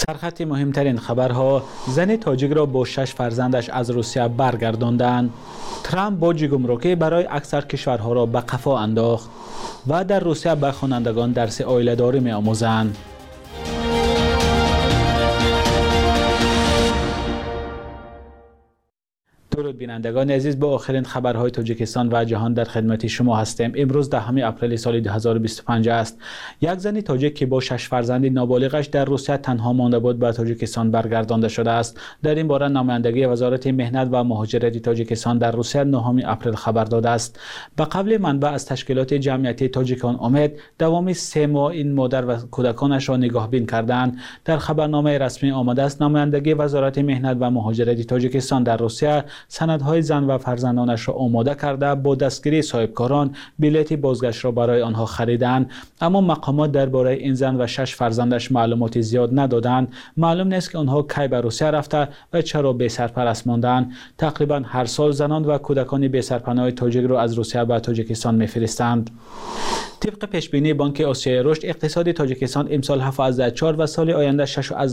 سرخط مهمترین خبرها: زن تاجیک را با 6 فرزندش از روسیه برگرداندند. ترامپ باج گمرکی برای اکثر کشورها را به قفا انداخت و در روسیه به خوانندگان درس عائله‌داری می‌آموزند. درود بینندگان عزیز، با آخرین خبرهای تاجیکستان و جهان در خدمت شما هستیم. امروز 10 اپریل سال 2025 است. یک زن تاجیک که با 6 فرزند نابالغش در روسیه تنها مانده بود به تاجیکستان برگردانده شده است. در این باره نمایندگی وزارت مهنت و مهاجرت تاجیکستان در روسیه 9 اپریل خبر داده است. به قول منبع از تشکیلات جمعیتی تاجیکان امید، دوام 3 ماه این مادر و کودکانش را نگاهبین کردند. در خبرنامه رسمی آمده است نمایندگی وزارت مهنت و مهاجرت تاجیکستان در روسیه سندهای زن و فرزندانش را آماده کرده با دستگیری صاحبکاران بلیط بازگشت را برای آنها خریدند، اما مقامات درباره این زن و 6 فرزندش معلومات زیاد ندادند. معلوم نیست که آنها کی به روسیه رفته و چرا بی سرپرست ماندند. تقریبا هر سال زنان و کودکان بی سرپناه تاجیک را از روسیه به تاجیکستان میفرستند. طبق پیشبینی بانک آسیای رشد، اقتصاد تاجیکستان امسال 7.4 و سال آینده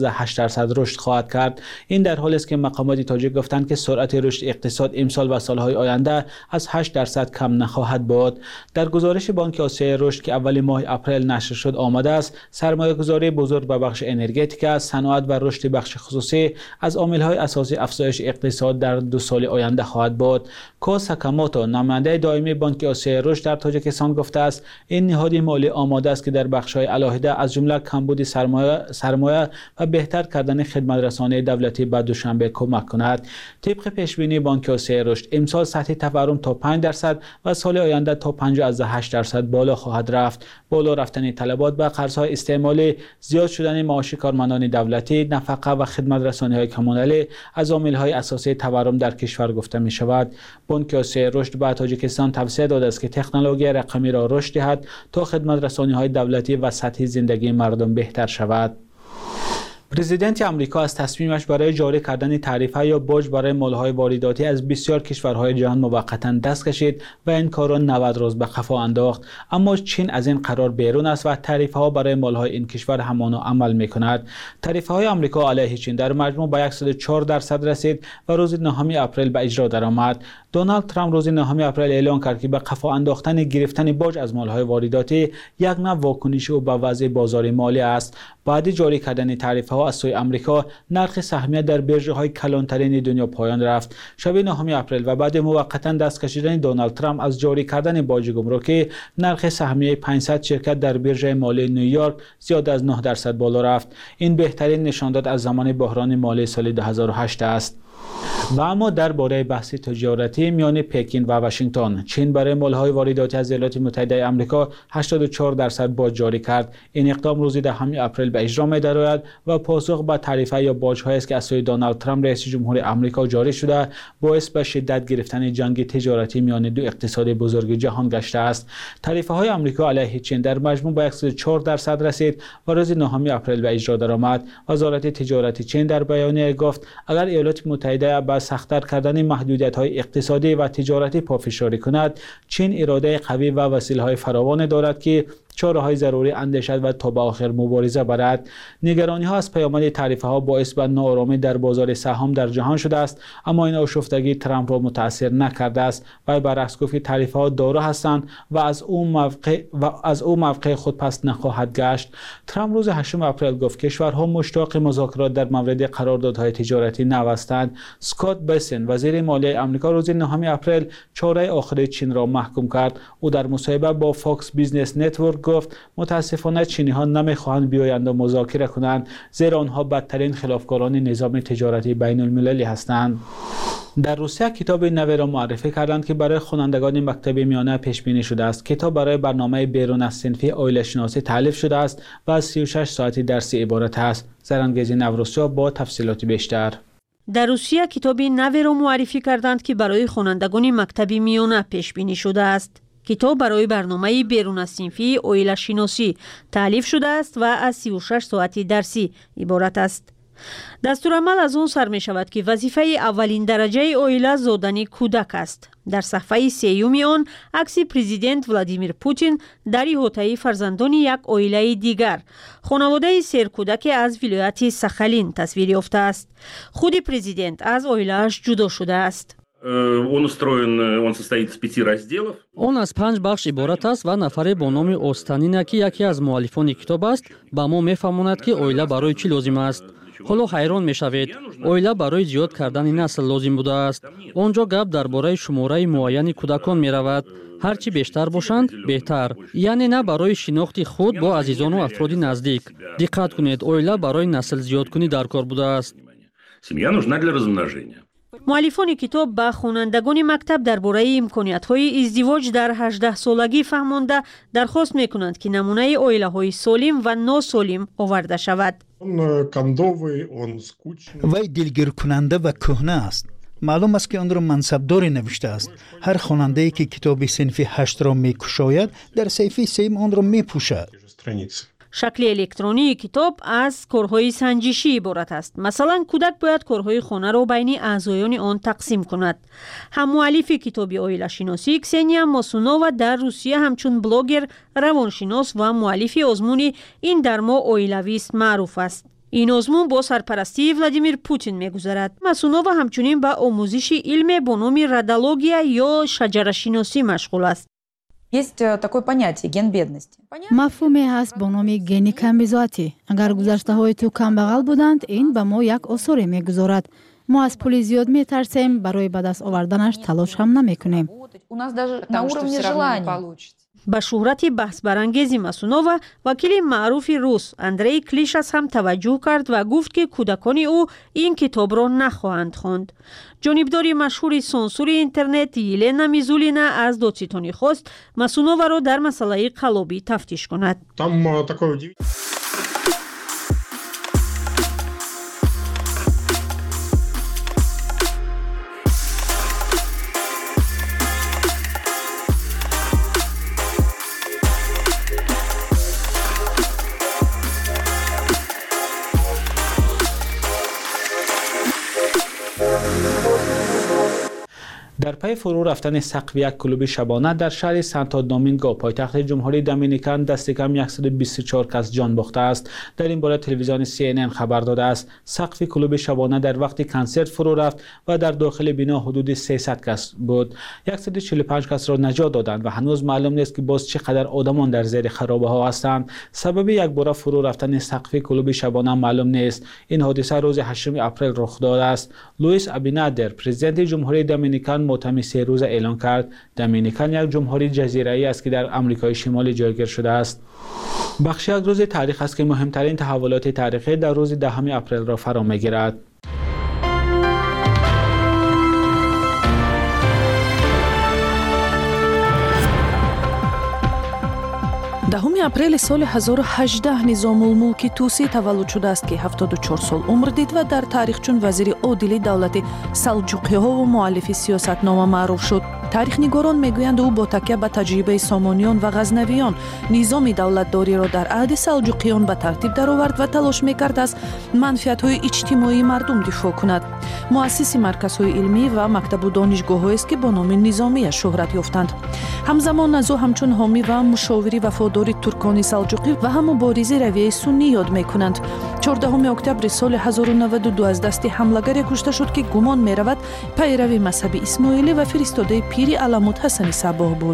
6.8% رشد خواهد کرد. این در حالی است که مقامات تاجیک گفتند که سرعت رشد اقتصاد امسال و سالهای آینده از 8% کم نخواهد بود. در گزارش بانک آسیای رشد که اول ماه اپریل نشر شد آمده است سرمایه‌گذاری بزرگ به بخش انرژتیک، صنعت و رشد بخش خصوصی از عامل‌های اساسی افزایش اقتصاد در 2 سال آینده خواهد بود. کو ساکاموتو، نماینده دائمی بانک آسیای رشد در تاجیکستان گفته است این نهاد مالی آماده است که در بخش‌های علاهده از جمله کمبود سرمایه و بهتر کردن خدمات رسانی دولتی به دوشنبه کمک کند. طبق پیشبینی بانک آسیای رشد امسال سطح تورم تا 5% و سال آینده تا 5.8% بالا خواهد رفت. بالا رفتن طلبات به قرض‌های استعمالی، زیاد شدن معاش کارمندان دولتی، نفقه و خدمات رسانی‌های کمونالی از عامل‌های اساسی تورم در کشور گفته می‌شود. بانک آسیای رشد به تاجیکستان توصیه داده است که تکنولوژی رقمی را رشد دهد تا خدمات رسانی‌های دولتی و سطح زندگی مردم بهتر شود. پرزیدنت آمریکا از تصمیمش برای جاری کردن تعرفه یا باج برای مال‌های وارداتی از بسیار کشورهای جهان موقتا دست کشید و این کار را 90 روز به قفا انداخت. اما چین از این قرار بیرون است و تعرفه‌ها برای مال‌های این کشور همانا عمل می‌کند. تعرفه‌های آمریکا علیه چین در مجموع به 104% رسید و روز 9 اپریل به اجرا درآمد. دونالد ترامپ روز 9 اپریل اعلام کرد که به قفا انداختن گرفتن باج از مال‌های وارداتی یک نوع واکنش او به وضع بازار مالی است. بعد جاری کردن تعرفه‌ها از سوی آمریکا، نرخ سهمیه در بیرژهای کلانترین دنیا پایان رفت. شب 9 اپریل و بعد موقتا دست کشیدن دونالد ترامپ از جاری کردن باج گمرکی، نرخ سهمیه 500 شرکت در بیرژه مالی نیویورک زیاد از 9% بالا رفت. این بهترین نشانداد از زمان بحران مالی سال 2008 است. و اما درباره بحث تجارتی میان پکین و واشنگتن، چین برای مال‌های وارداتی از ایالات متحده آمریکا 84% باج جاری کرد. این اقدام روز 10 اپریل به اجرا می‌درآید و پاسخ به تعرفه یا باج‌هایی است که از سوی دونالد ترامپ رئیس جمهور آمریکا جاری شده، باعث به شدت گرفتن جنگ تجارتی میان دو اقتصاد بزرگ جهان گشته است. تعرفه‌های آمریکا علیه چین در مجموع به 104% رسید و روز 9 اپریل به اجرا درآمد. وزارت تجارت چین در بیانیه گفت اگر ایالات متحده با سخت‌تر کردن محدودیت‌های اقتصادی و تجارتی پافشاری کند، چین اراده قوی و وسیله‌های فراوان دارد که چاره‌های ضروری اندیشد و تا به آخر مبارزه برد. نگرانی‌ها از پیامد تعرفه‌ها باعث به ناآرامی در بازار سهام در جهان شده است، اما این آشفتگی ترامپ را متاثر نکرده است و برعکس گفت که تعرفه‌ها دارو هستند و از او موقع خود پس نخواهد گشت. ترامپ روز 8 اپریل گفت کشورها مشتاق مذاکرات در مورد قراردادهای تجارتی نو هستند. اسکات بسن، وزیر مالیه آمریکا، روز 9 اپریل چاره آخر چین را محکوم کرد. او در مصاحبه با فاکس بیزنس نتورک گفت متاسفانه چینی‌ها نمی‌خواهند بیایند و مذاکره کنند، زیرا آنها بدترین خلافکاران نظام تجارتی بین المللی هستند. در روسیه کتاب نوی را معرفی کردند که برای خوانندگان مکتب میانه پیش بینی شده است. کتاب برای برنامه بیرون از صنفی عائله شناسی تالیف شده است و از 36 ساعتی درسی عبارت است. زرانگیز نوروسیا با تفصیلات بیشتر. در روسیه کتاب نوی را معرفی کردند که برای خوانندگان مکتب میانه پیش بینی شده است. کتاب برای برنامه بیرون از صنفی عائله شناسی تالیف شده است و از 36 ساعتی درسی عبارت است. дастурамал аз он сар мешавад ки вазифаи аввалин дараҷаи оила зодани кӯдак аст. дар саҳфаи сеюми он акси президент Владимир Путин дар иҳотаи фарзандони як оилаи дигар, хонаводаи серкӯдаке аз вилояти Сахалин тасвир ёфтааст. худи президент аз оилааш ҷудо шудааст. Он состоит из 5 разделов. Он аз 5 бахш иборат аст ва нафаре бо номи Останина ки яке аз муаллифони китоб аст ба мо мефаҳмонад ки оила барои чӣ лозим аст. ҳоло ҳайрон мешавед. Оила барои зиёд кардани насл лозим будааст. онҷо гап дар бораи шумораи муайяни кӯдакон меравад. ҳар чӣ бештар бошанд беҳтар, яъне на барои шинохти худ бо азизону афроди наздик. диққат кунед, оила барои наслзиёдкунӣ дар кор будааст. Семья нужна для размножения. муаллифони китоб ба хонандагони мактаб дар бораи имкониятҳои издивоҷ дар 18-солагӣ фаҳмонда дархост мекунанд ки намунаи оилаҳои солим ва носолим оварда шавад. вай дилгиркунанда ва кӯҳна аст. маълум аст ки онро мансабдоре навиштааст. ҳар хонандае ки китоби синфи 8-ро мекушояд дар саҳифаи 3 онро мепӯшад. шакли электронии китоб аз корҳои санҷишӣ иборат аст. масалан, кӯдак бояд корҳои хонаро байни аъзоёни он тақсим кунад. ҳаммуаллифи китоби оилашиносӣ Ксения Мосунова дар Русия ҳамчун блогер, равоншинос ва муаллифи озмуни «Ин дар мо оилавист» маъруф аст. ин озмун бо сарпарастии Владимир Путин мегузарад. Масунова ҳамчунин ба омӯзиши илме бо номи радология ё шаҷарашиносӣ машғул аст. Есть такое понятие ген бедности. мафҳуме ҳаст бо номи гени камбизоатӣ. агар гузаштаҳои ту камбағал буданд, ин ба мо як осоре мегузорад. мо аз пули зиёд метарсем, барои ба даст оварданаш талош ҳам намекунем. У нас даже на уровне желания. ба шӯҳрати баҳсбарангези Масунова вакили маъруфи рус Андрей Клишас ҳам таваҷҷӯҳ кард ва гуфт ки кӯдакони ӯ ин китобро нахоҳанд хонд. ҷонибдори машҳури сонсури интернет Елена Мизулина аз додситони хост Масуноваро дар масъалаи қаллобӣ тафтиш кунад. در پی فرو رفتن سقف یک کلوب شبانه در شهر سانتو دومینگو پایتخت جمهوری دومینیکن دست کم 124 کس جان باخته است. در این باره تلویزیون CNN خبر داده است سقف کلوب شبانه در وقت کنسرت فرو رفت و در داخل بنا حدود 300 کس بود. 145 کس را نجات دادند و هنوز معلوم نیست که باز چقدر آدمان در زیر خرابه ها هستند. سبب یک باره فرو رفتن سقف کلوب شبانه معلوم نیست. این حادثه روز 8 اپریل رخ داده است. لوئیس ابینادر پرزیدنت جمهوری دومینیکن مؤتمر 3 روزه اعلان کرد دومینیکن یک جمهوری جزیره‌ای است که در آمریکای شمالی جایگیر شده است. بخش یک روز تاریخ است که مهمترین تحولات تاریخی در روز 10 اپریل را فرا می‌گیرد. دهم اپریل سال 1018 نظام‌الملک توسی تولد شده است که 74 سال عمر دید و در تاریخ چون وزیر عادل دولت سلجوقی‌ها و مؤلف سیاستنامه معروف شد. تاریخ‌نگاران میگویند او با تکیه به تجربه سامانیان و غزنویان نظام دولتداری را در عهد سلجوقیان به ترتیب درآورد و تلاش می‌کرد از منفعت‌های اجتماعی مردم دفاع کند. مؤسس مرکزهای علمی و مکتب و دانشگاه‌هایی است که با نام نظامی شهرت یافتند. همزمان از او همچون حامی و مشاوری وفادار ترکان سلجوقی و هم مبارز رویه سنی یاد می‌کنند. 14 اکتبر سال 1092 از دست حمله‌گر کشته شد که گمان می‌رود پیرو مذهب اسماعیلی و فرستاده پیر علامت حسن صباح بود.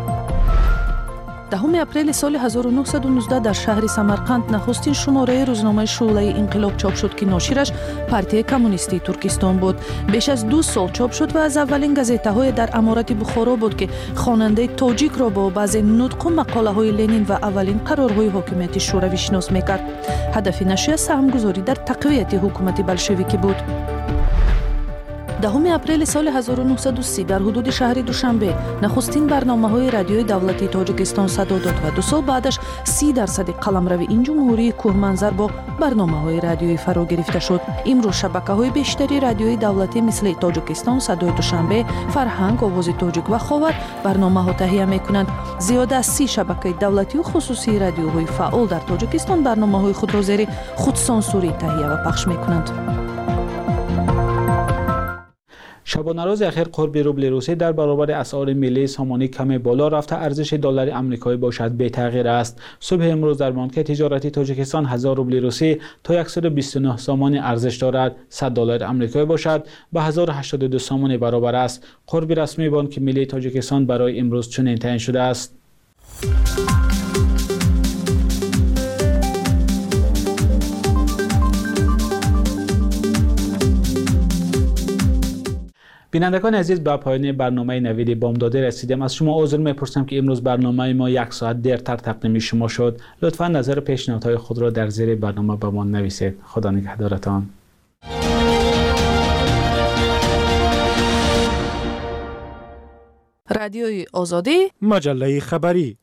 10 اپریل سال 1919 در شهر سمرقند نخستین شماره روزنامه شعله انقلاب چاپ شد که ناشرش پارتی کمونیستی ترکستان بود. بیش از 2 سال چاپ شد و از اولین گازیته‌های در امارت بخارا بود که خواننده تاجیک را با بعضی نطق و مقاله‌های لنین و اولین قرارهای حاکمیت شوروی شناس می‌کرد. هدف نشریه سهمگذاری در تقویت حکومت بلشویکی بود. 10 апрели соли 1930 дар ҳудуди шаҳри Душанбе нахустин барномаҳои радиои давлатии Тоҷикистон садо дод ва 2 сол баъдаш 30% қаламрави ин ҷумҳурии кӯҳманзар бо барномаҳои радиоӣ фаро гирифта шуд. Имрӯз шабакаҳои бештари радиои давлатӣ мисли Тоҷикистон садои Душанбе, Фарҳанг, Овози Тоҷик ва Ховар барномаҳо таҳия мекунанд. зиёда аз 30 шабакаи давлатию хусусии радиоҳои фаъол дар Тоҷикистон барномаҳои худро зери худсонсурӣ таҳия ва пахш мекунанд. شبانه روز اخیر قرب روبل روسی در برابر اسعار ملی سامانی کم بالا رفته ارزش دلار آمریکایی باشد بی تغییر است. صبح امروز در بانک تجارتی تاجیکستان 1000 روبل روسی تا 129 سامانی ارزش دارد. 100 دلار آمریکایی باشد به 1082 سامانی برابر است. قرب رسمی بانک ملی تاجیکستان برای امروز چنین تعیین شده است. بینندگان عزیز، به پایان برنامه نوید بامداد رسیدیم. از شما عذر می‌پرسم که امروز برنامه ما 1 ساعت دیرتر تقدیم شما شد. لطفاً نظر پیشنهادهای خود را در زیر برنامه به ما نویسید. خدا نگهدارتان. رادیوی آزادی، مجله خبری.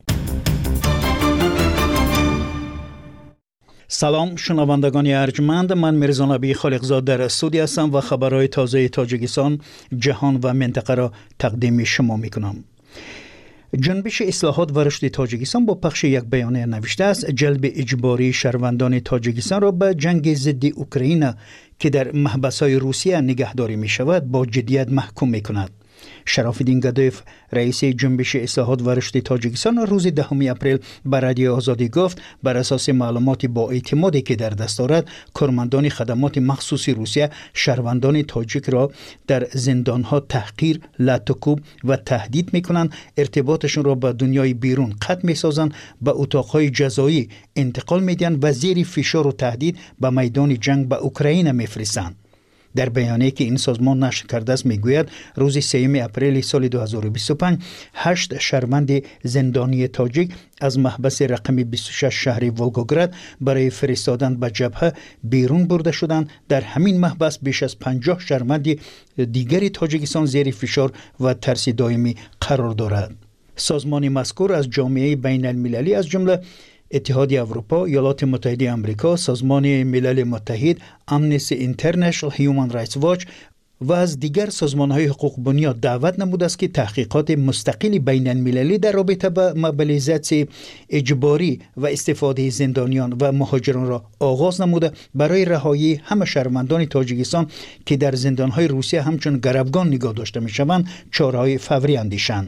سلام شنوندگان ارجمند، من میرزا نبی خالقزاد در استودیو هستم و خبرهای تازه تاجیکستان، جهان و منطقه را تقدیم شما میکنم. جنبش اصلاحات و رشد تاجیکستان با پخش یک بیانیه نوشته است جلب اجباری شهروندان تاجیکستان را به جنگ ضد اوکراین که در محبس‌های روسیه نگهداری می شود با جدیت محکوم می کند. شراف‌الدین گدایف رئیس جنبش اصلاحات و رشد تاجیکستان روز 10 اپریل به رادیو آزادی گفت بر اساس معلومات با اعتمادی که در دست دارد کارمندان خدمات مخصوصی روسیه شهروندان تاجیک را در زندانها تحقیر، لطوکوب و تهدید می‌کنند، ارتباطشون را با دنیای بیرون قطع می‌سازند، به اتاق‌های جزایی انتقال می‌دهند و زیر فشار و تهدید به میدان جنگ به اوکراین می‌فرستند. در بیانیه‌ای که این سازمان نشر کرده است میگوید روز 3 اپریل سال 2025 8 شهروند زندانی تاجیک از محبس رقم 26 شهر ولگوگراد برای فرستادن به جبهه بیرون برده شدند. در همین محبس بیش از 50 شهروند دیگری تاجیکستان زیر فشار و ترس دائمی قرار دارد. سازمان مذکور از جامعه بین المللی از جمله اتحاد اروپا، ایالات متحده آمریکا، سازمان ملل متحد، آمنستی اینترنشنال، هیومن رایتس واچ و از دیگر سازمان‌های حقوق بنیاد دعوت نموده است که تحقیقات مستقل بین المللی در رابطه با موبیلیزاسیون اجباری و استفاده زندانیان و مهاجران را آغاز نموده برای رهایی همه شهروندان تاجیکستان که در زندان‌های روسیه همچون گروگان نگاه داشته می‌شوند چاره‌های فوری اندیشند.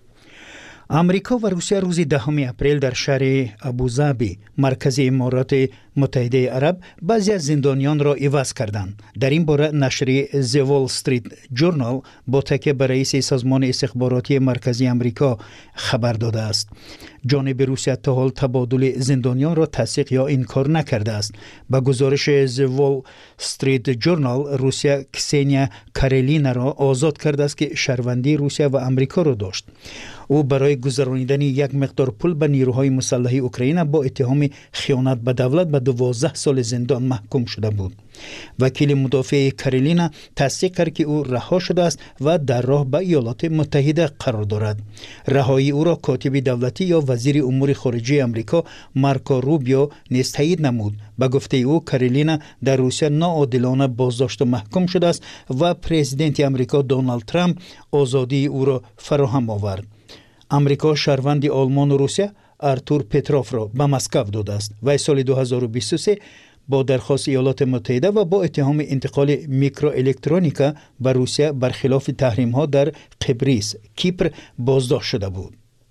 امریکا و روسیه روز 10 اپریل در شهر ابوظبی مرکز امارات متحده عرب بعضی از زندانیان را عوض کردند. در این باره نشر The Wall Street Journal با تکیه بر رئیس سازمان استخباراتی مرکزی امریکا خبر داده است. جانب روسیه تا حال تبادل زندانیان را تصدیق یا انکار نکرده است. با گزارش The Wall Street Journal روسیه کسینیا کاریلینا را آزاد کرده است که شهروندی روسیه و امریکا را داشت. او برای گذرانیدن یک مقدار پول به نیروهای مسلح اوکراین با اتهام خیانت به دولت به 12 سال زندان محکوم شده بود. وکیل مدافع کاریلینا تصدیق کرد که او رها شده است و در راه به ایالات متحده قرار دارد. رهایی او را کاتب دولتی یا وزیر امور خارجه آمریکا مارکو روبیو نیز تایید نمود. به گفته او کاریلینا در روسیه ناعادلانه بازداشت و محکوم شده است و پرزیدنت آمریکا دونالد ترامپ آزادی او را فراهم آورد. امریکا شهروند آلمان و روسیه آرتور پتروف را به مسکو داده است و سال 2023 با درخواست ایالات متحده و با اتهام انتقال میکرو الکترونیکا به روسیه برخلاف تحریم ها در قبرس، کیپر بازداشت شده بود.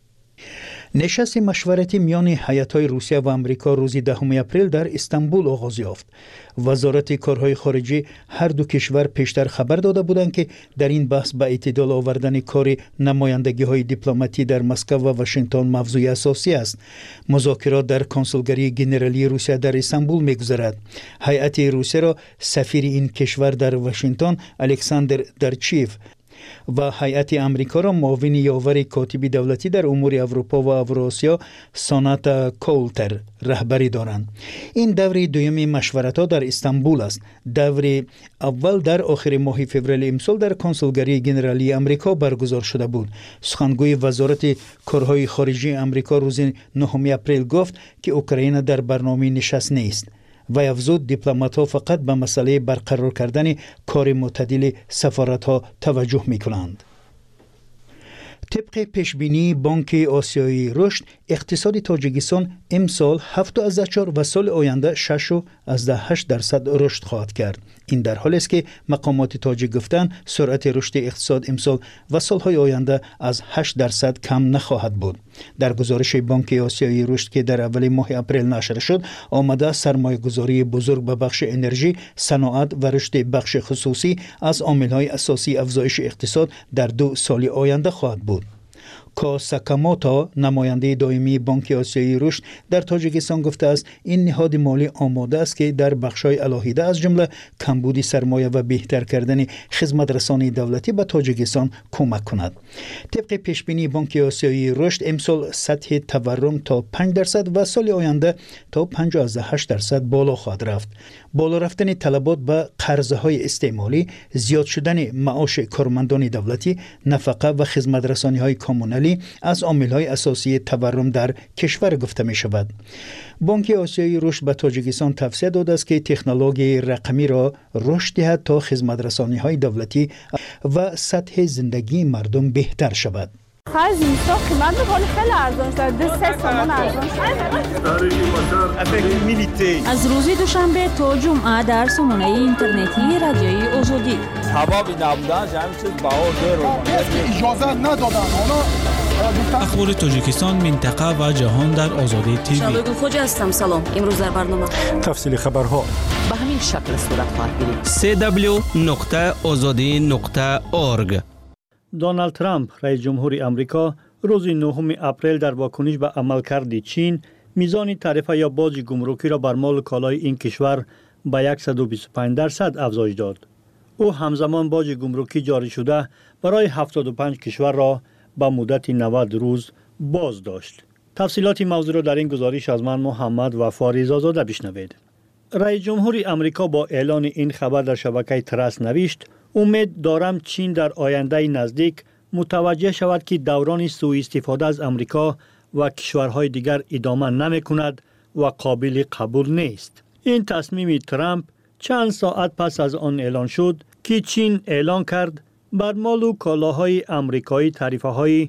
نشست مشورتی میان هیئت‌های روسیه و آمریکا روز 10 اپریل در استانبول آغاز یافت. وزارت کارهای خارجه هر دو کشور پیشتر خبر داده بودند که در این بحث به اعتدال آوردن کار نمایندگی‌های دیپلماتی در مسکو و واشنگتن موضوع اساسی است. مذاکرات در کنسولگری ژنرالی روسیه در استانبول می‌گذرد. هیئت روسیه را سفیر این کشور در واشنگتن الکساندر درچیف و هیئت امریکا را معاون یاور کاتب دولتی در امور اروپا و اوراسیا ساناتا کولتر رهبری دارند. این دور دوم مشورت‌ها در استانبول است. دور اول در آخر ماه فوریه امسال در کنسولگری ژنرالی امریکا برگزار شده بود. سخنگوی وزارت کارهای خارجه امریکا روز 9 اپریل گفت که اوکراین در برنامه نشست نیست. و افزود دیپلمات‌ها فقط به مسئله برقرار کردن کار معتدل سفارت‌ها توجه می‌کنند. طبق پیشبینی بانک آسیایی رشد، اقتصاد تاجیکستان امسال 7.4 و سال آینده 6.8% رشد خواهد کرد. این در حالی است که مقامات تاجیک گفتند سرعت رشد اقتصاد امسال و سالهای آینده از 8% کم نخواهد بود. در گزارش بانک آسیایی رشد که در اول ماه اپریل نشر شد، آمده سرمایه گذاری بزرگ به بخش انرژی، صنعت و رشد بخش خصوصی از عامل‌های اساسی افزایش اقتصاد در 2 سال آینده خواهد بود. کاساکاموتو نماینده دائمی بانک آسیایی رشد در تاجیکستان گفته است این نهاد مالی آماده است که در بخش‌های علاهیده از جمله کمبود سرمایه و بهتر کردن خدمت رسانی دولتی به تاجیکستان کمک کند. طبق پیشبینی بانک آسیایی رشد امسال سطح تورم تا 5% و سال آینده تا 5.8% بالا خواهد رفت. بالا رفتن طلبات به قرضهای استعمالی، زیاد شدن معاش کارمندان دولتی، نفقه و خدمت رسانی‌های کمونالی از عامل‌های اساسی تورم در کشور گفته می شود. بانک آسیایی رشد به تاجیکستان توصیه داده است که تکنولوژی رقمی را رشد دهد تا خدمت رسانی‌های دولتی و سطح زندگی مردم بهتر شود. خرج نیستا قیمت خیلی ارزان شده، 3 تومان ارزان شده. از روز دوشنبه تا جمعه در سامانه اینترنتی رادیوی آزادی. حبابی نبودن همین چیز بهار اجازه ندادن. اخبار تاجیکستان، منطقه و جهان در آزادی تیوی. شبگون خوجا هستم. سلام. امروز در برنامه تفصیل خبرها به همین شکل صورت خواهد گرفت. www.azadi.org. دونالد ترامپ رئیس جمهور آمریکا روز 9 اپریل در واکنش به عملکرد چین میزان تعرفه یا باج گمرکی را بر مال کالای این کشور به 125% افزایش داد. او همزمان باج گمرکی جاری شده برای 75 کشور را به مدت 90 روز باز داشت. تفصیلات موضوع را در این گزارش از من محمد وفا رضازاده بشنوید. رئیس جمهور آمریکا با اعلان این خبر در شبکه ترس نوشت: امید دارم چین در آینده نزدیک متوجه شود که دوران سوء استفاده از آمریکا و کشورهای دیگر ادامه نمی کند و قابل قبول نیست. این تصمیم ترامپ چند ساعت پس از آن اعلان شد که چین اعلان کرد بر مال و کالاهای آمریکایی تعرفه‌های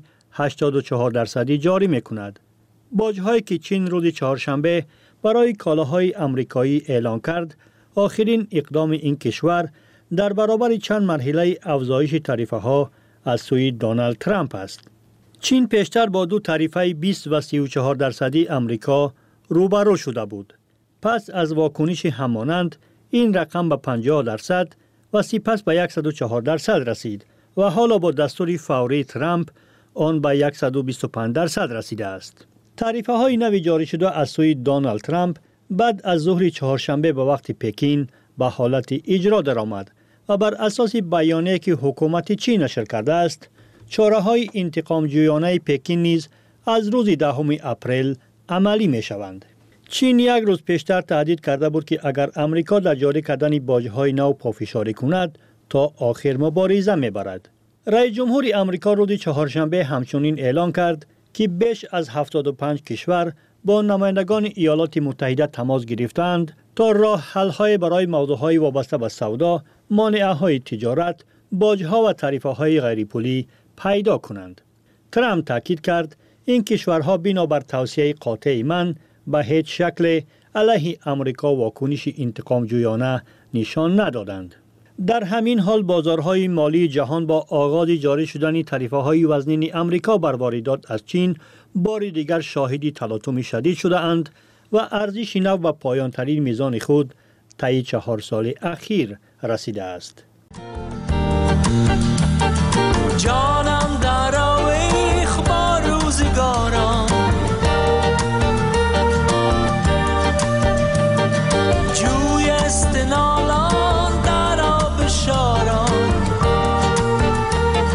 84% جاری می کند. باج‌هایی که چین روز چهارشنبه برای کالاهای آمریکایی اعلان کرد، آخرین اقدام این کشور در برابر چند مرحله افزایش تعرفه‌ها از سوی دونالد ترامپ است. چین پیشتر با 2 تعرفه 20 و 34% آمریکا روبرو شده بود. پس از واکنش همانند این رقم به 50% و سپس به 104% رسید و حالا با دستور فوری ترامپ آن به 125% رسیده است. تعرفه‌های نو جاری شده از سوی دونالد ترامپ بعد از ظهر چهارشنبه به وقت پکین به حالت اجرا درآمد و بر اساس بیانیه‌ای که حکومت چین نشر کرده است، چاره‌های انتقام جویانه پکین نیز از روز 10 اپریل عملی می‌شوند. چین یک روز پیشتر تهدید کرده بود که اگر آمریکا در جاری کردن باج‌های نو پافشاری کند تا آخر مبارزه می‌برد. رئیس جمهور آمریکا روز چهارشنبه همچنین اعلان کرد که بیش از 75 کشور با نمایندگان ایالات متحده تماس گرفتند تا راه حل‌های برای موضوعهای وابسته به سودا، مانعه‌های تجارت، باج‌ها و تعرفه‌های غیرپولی پیدا کنند. ترامپ تاکید کرد این کشورها بنابر توصیه قاطع من به هیچ شکل علیه آمریکا واکنش انتقام جویانه نشان ندادند. در همین حال بازارهای مالی جهان با آغاز جاری شدن تعرفه‌های وزنین آمریکا بر واردات از چین بار دیگر شاهد تلاطم شدید شده اند و ارزش نو و پایان ترین میزان خود طی 4 سال اخیر رسیده است. جانم در آویخ با روزگارم، جوی استنالان در آب شاران،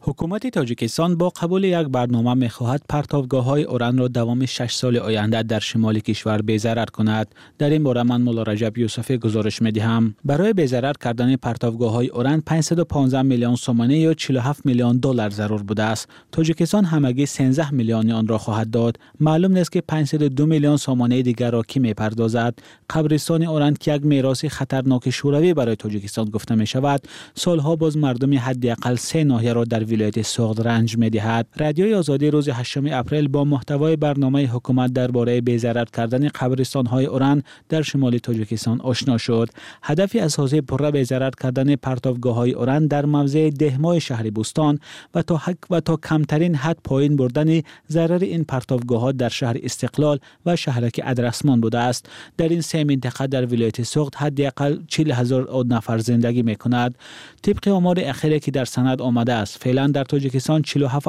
حکومت تاجیکستان با قبول یک برنامه می‌خواهد پرتابگاه‌های اوران را دوام 6 سال آینده در شمال کشور بی‌ضرر کند. در این باره من مولا رجب یوسفی گزارش می‌دهم. برای بی‌ضرر کردن پرتابگاه‌های اوران 515 میلیون سومانه یا 47 میلیون دلار ضرور بوده است. تاجیکستان همگی 13 میلیون آن را خواهد داد. معلوم نیست که 502 میلیون سومانه دیگر را کی می‌پردازد. قبرستان اوران که یک میراث خطرناک شوروی برای تاجیکستان گفته می‌شود، سالها باز مردم حداقل 3 ناحیه را در ولایت سوغد رنج می‌دهد. رادیوی آزادی روز 8 اپریل با محتوای برنامه حکومت درباره بی‌ضرر کردن قبرستان‌های اوران در شمال تاجیکستان آشنا شد. هدف اساسی پرره بی‌ضرر کردن پرتابگاه‌های اوران در موضع دهمای شهر بوستان و تا کمترین حد پایین بردن ضرر این پرتابگاه‌ها در شهر استقلال و شهرک ادرسمان بوده است. در این سه منطقه در ولایت سوغد حداقل 40,000 نفر زندگی می‌کند. طبق آمار اخیری که در سند آمده است، فعلا در تاجیکستان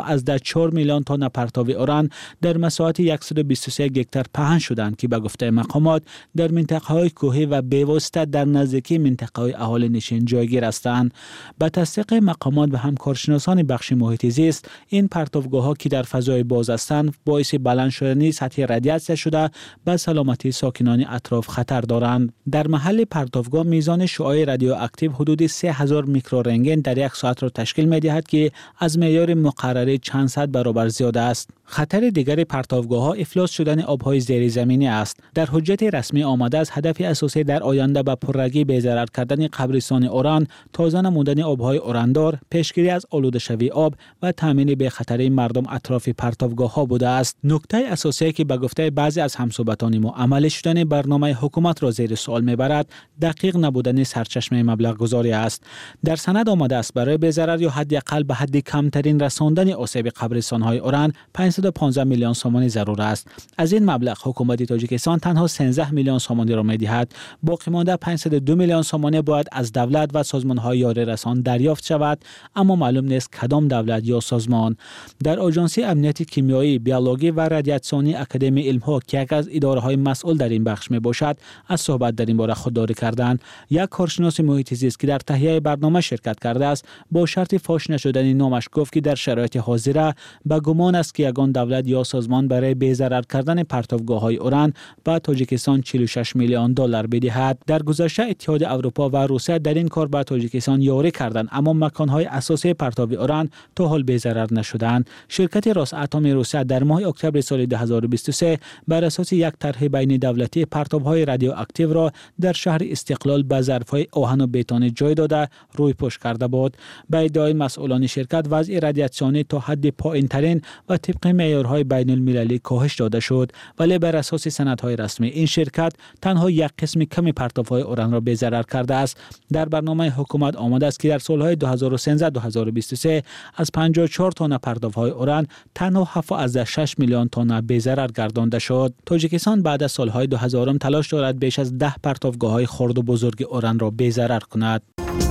47.4 میلیون تن پرتاب اوران در مساحت 123 هکتار پهن شدند که به گفته مقامات در منطقه‌های کوهی و بی‌واسطه در نزدیکی منطقه‌های اهالی نشین جایگیر هستند. به تصدیق مقامات و همکارشناسان بخش محیط زیست، این پرتابگاه‌ها که در فضای باز هستند باعث بلند شدن سطح رادیاسیون شده به سلامتی ساکنان اطراف خطر دارند. در محل پرتابگاه میزان شعاع رادیواکتیو حدود 3000 میکرورنتگن در یک ساعت را تشکیل می‌دهد که از معیار مقرره چند صد برابر زیاد است. خطر دیگر پرتابگاه‌ها افلاس شدن آب‌های زیرزمینی است. در حجت رسمی آمده است هدف اساسی در آینده به پررگی بی‌ضرر کردن قبرستان اوران، تازه نمودن آب‌های اوراندار، پیشگیری از آلوده شوی آب و تامین به خطر مردم اطراف پرتابگاه‌ها بوده است. نکته اساسی که به گفته بعضی از همسایگان ما عملی شدن برنامه حکومت را زیر سوال می‌برد، دقیق نبودن سرچشمه مبلغ گذاری است. در سند آمده است برای بی‌ضرر یا حداقل به حد کمترین رساندن آسیب قبرستان‌های اوران 515 میلیون سومانی ضرور است. از این مبلغ حکومت تاجیکستان تنها 13 میلیون سومانی را می‌دهد. باقی مانده 502 میلیون سومانی باید از دولت و سازمان‌های یاری رسان دریافت شود، اما معلوم نیست کدام دولت یا سازمان. در آژانسی امنیت کیمیایی، بیولوژی و رادیاسیونی اکادمی علم‌ها که یکی از اداره‌های مسئول در این بخش میباشد، از صحبت در این باره خودداری کردند. یک کارشناس محیط زیست که در تهیه برنامه شرکت کرده است، با شرط فاش نشدن نامش گفت که در شرایط حاضره به گمان است که یگان دولت یا سازمان برای بی‌ضرر کردن پرتابگاه‌های اوران به تاجیکستان 46 میلیون دلار بدهد. در گذشته اتحاد اروپا و روسیه در این کار به تاجیکستان یاری کردند، اما مکان‌های اساسی پرتاب اوران تا حال بی‌ضرر نشدند. شرکت راساتم روسیه در ماه اکتبر سال 2023 بر اساس یک طرح بین دولتی پرتاب‌های رادیواکتیو را در شهر استقلال به ظرف‌های آهن و بتون جای داده روی پوش کرده بود. به ادعای مسئولان شرکت وضع رادیاسیونی تا حد پایین‌ترین و طبق معیارهای بین‌المللی کاهش داده شد، ولی بر اساس سندهای رسمی این شرکت تنها یک قسم کمی پرتاب‌های اوران را بی‌ضرر کرده است. در برنامه حکومت آمده است که در سال‌های 2013-2023 از 54 تن پرتاب‌های اوران تنها 7.6 میلیون تن بی‌ضرر گردانده شد. تاجیکستان بعد از سال‌های 2000 تلاش دارد بیش از 10 پرتابگاه‌های خرد و بزرگ اوران را بی‌ضرر کند.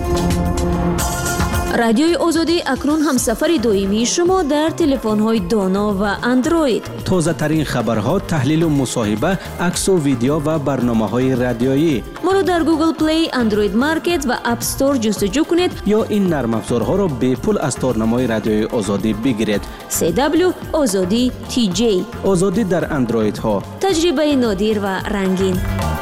رادیوی آزادی اکنون هم سفر دویمی شما در تلفن‌های دانا و اندروید. تازه ترین خبرها، تحلیل و مصاحبه، عکس و ویدیو و برنامه‌های رادیویی. ما رو در گوگل پلی، اندروید مارکت و اپ استور جستجو کنید یا این نرم افزارها را به پول از تارنمای رادیوی آزادی بگیرید. CW آزادی TJ. آزادی در اندروید ها. تجربه نادر و رنگین.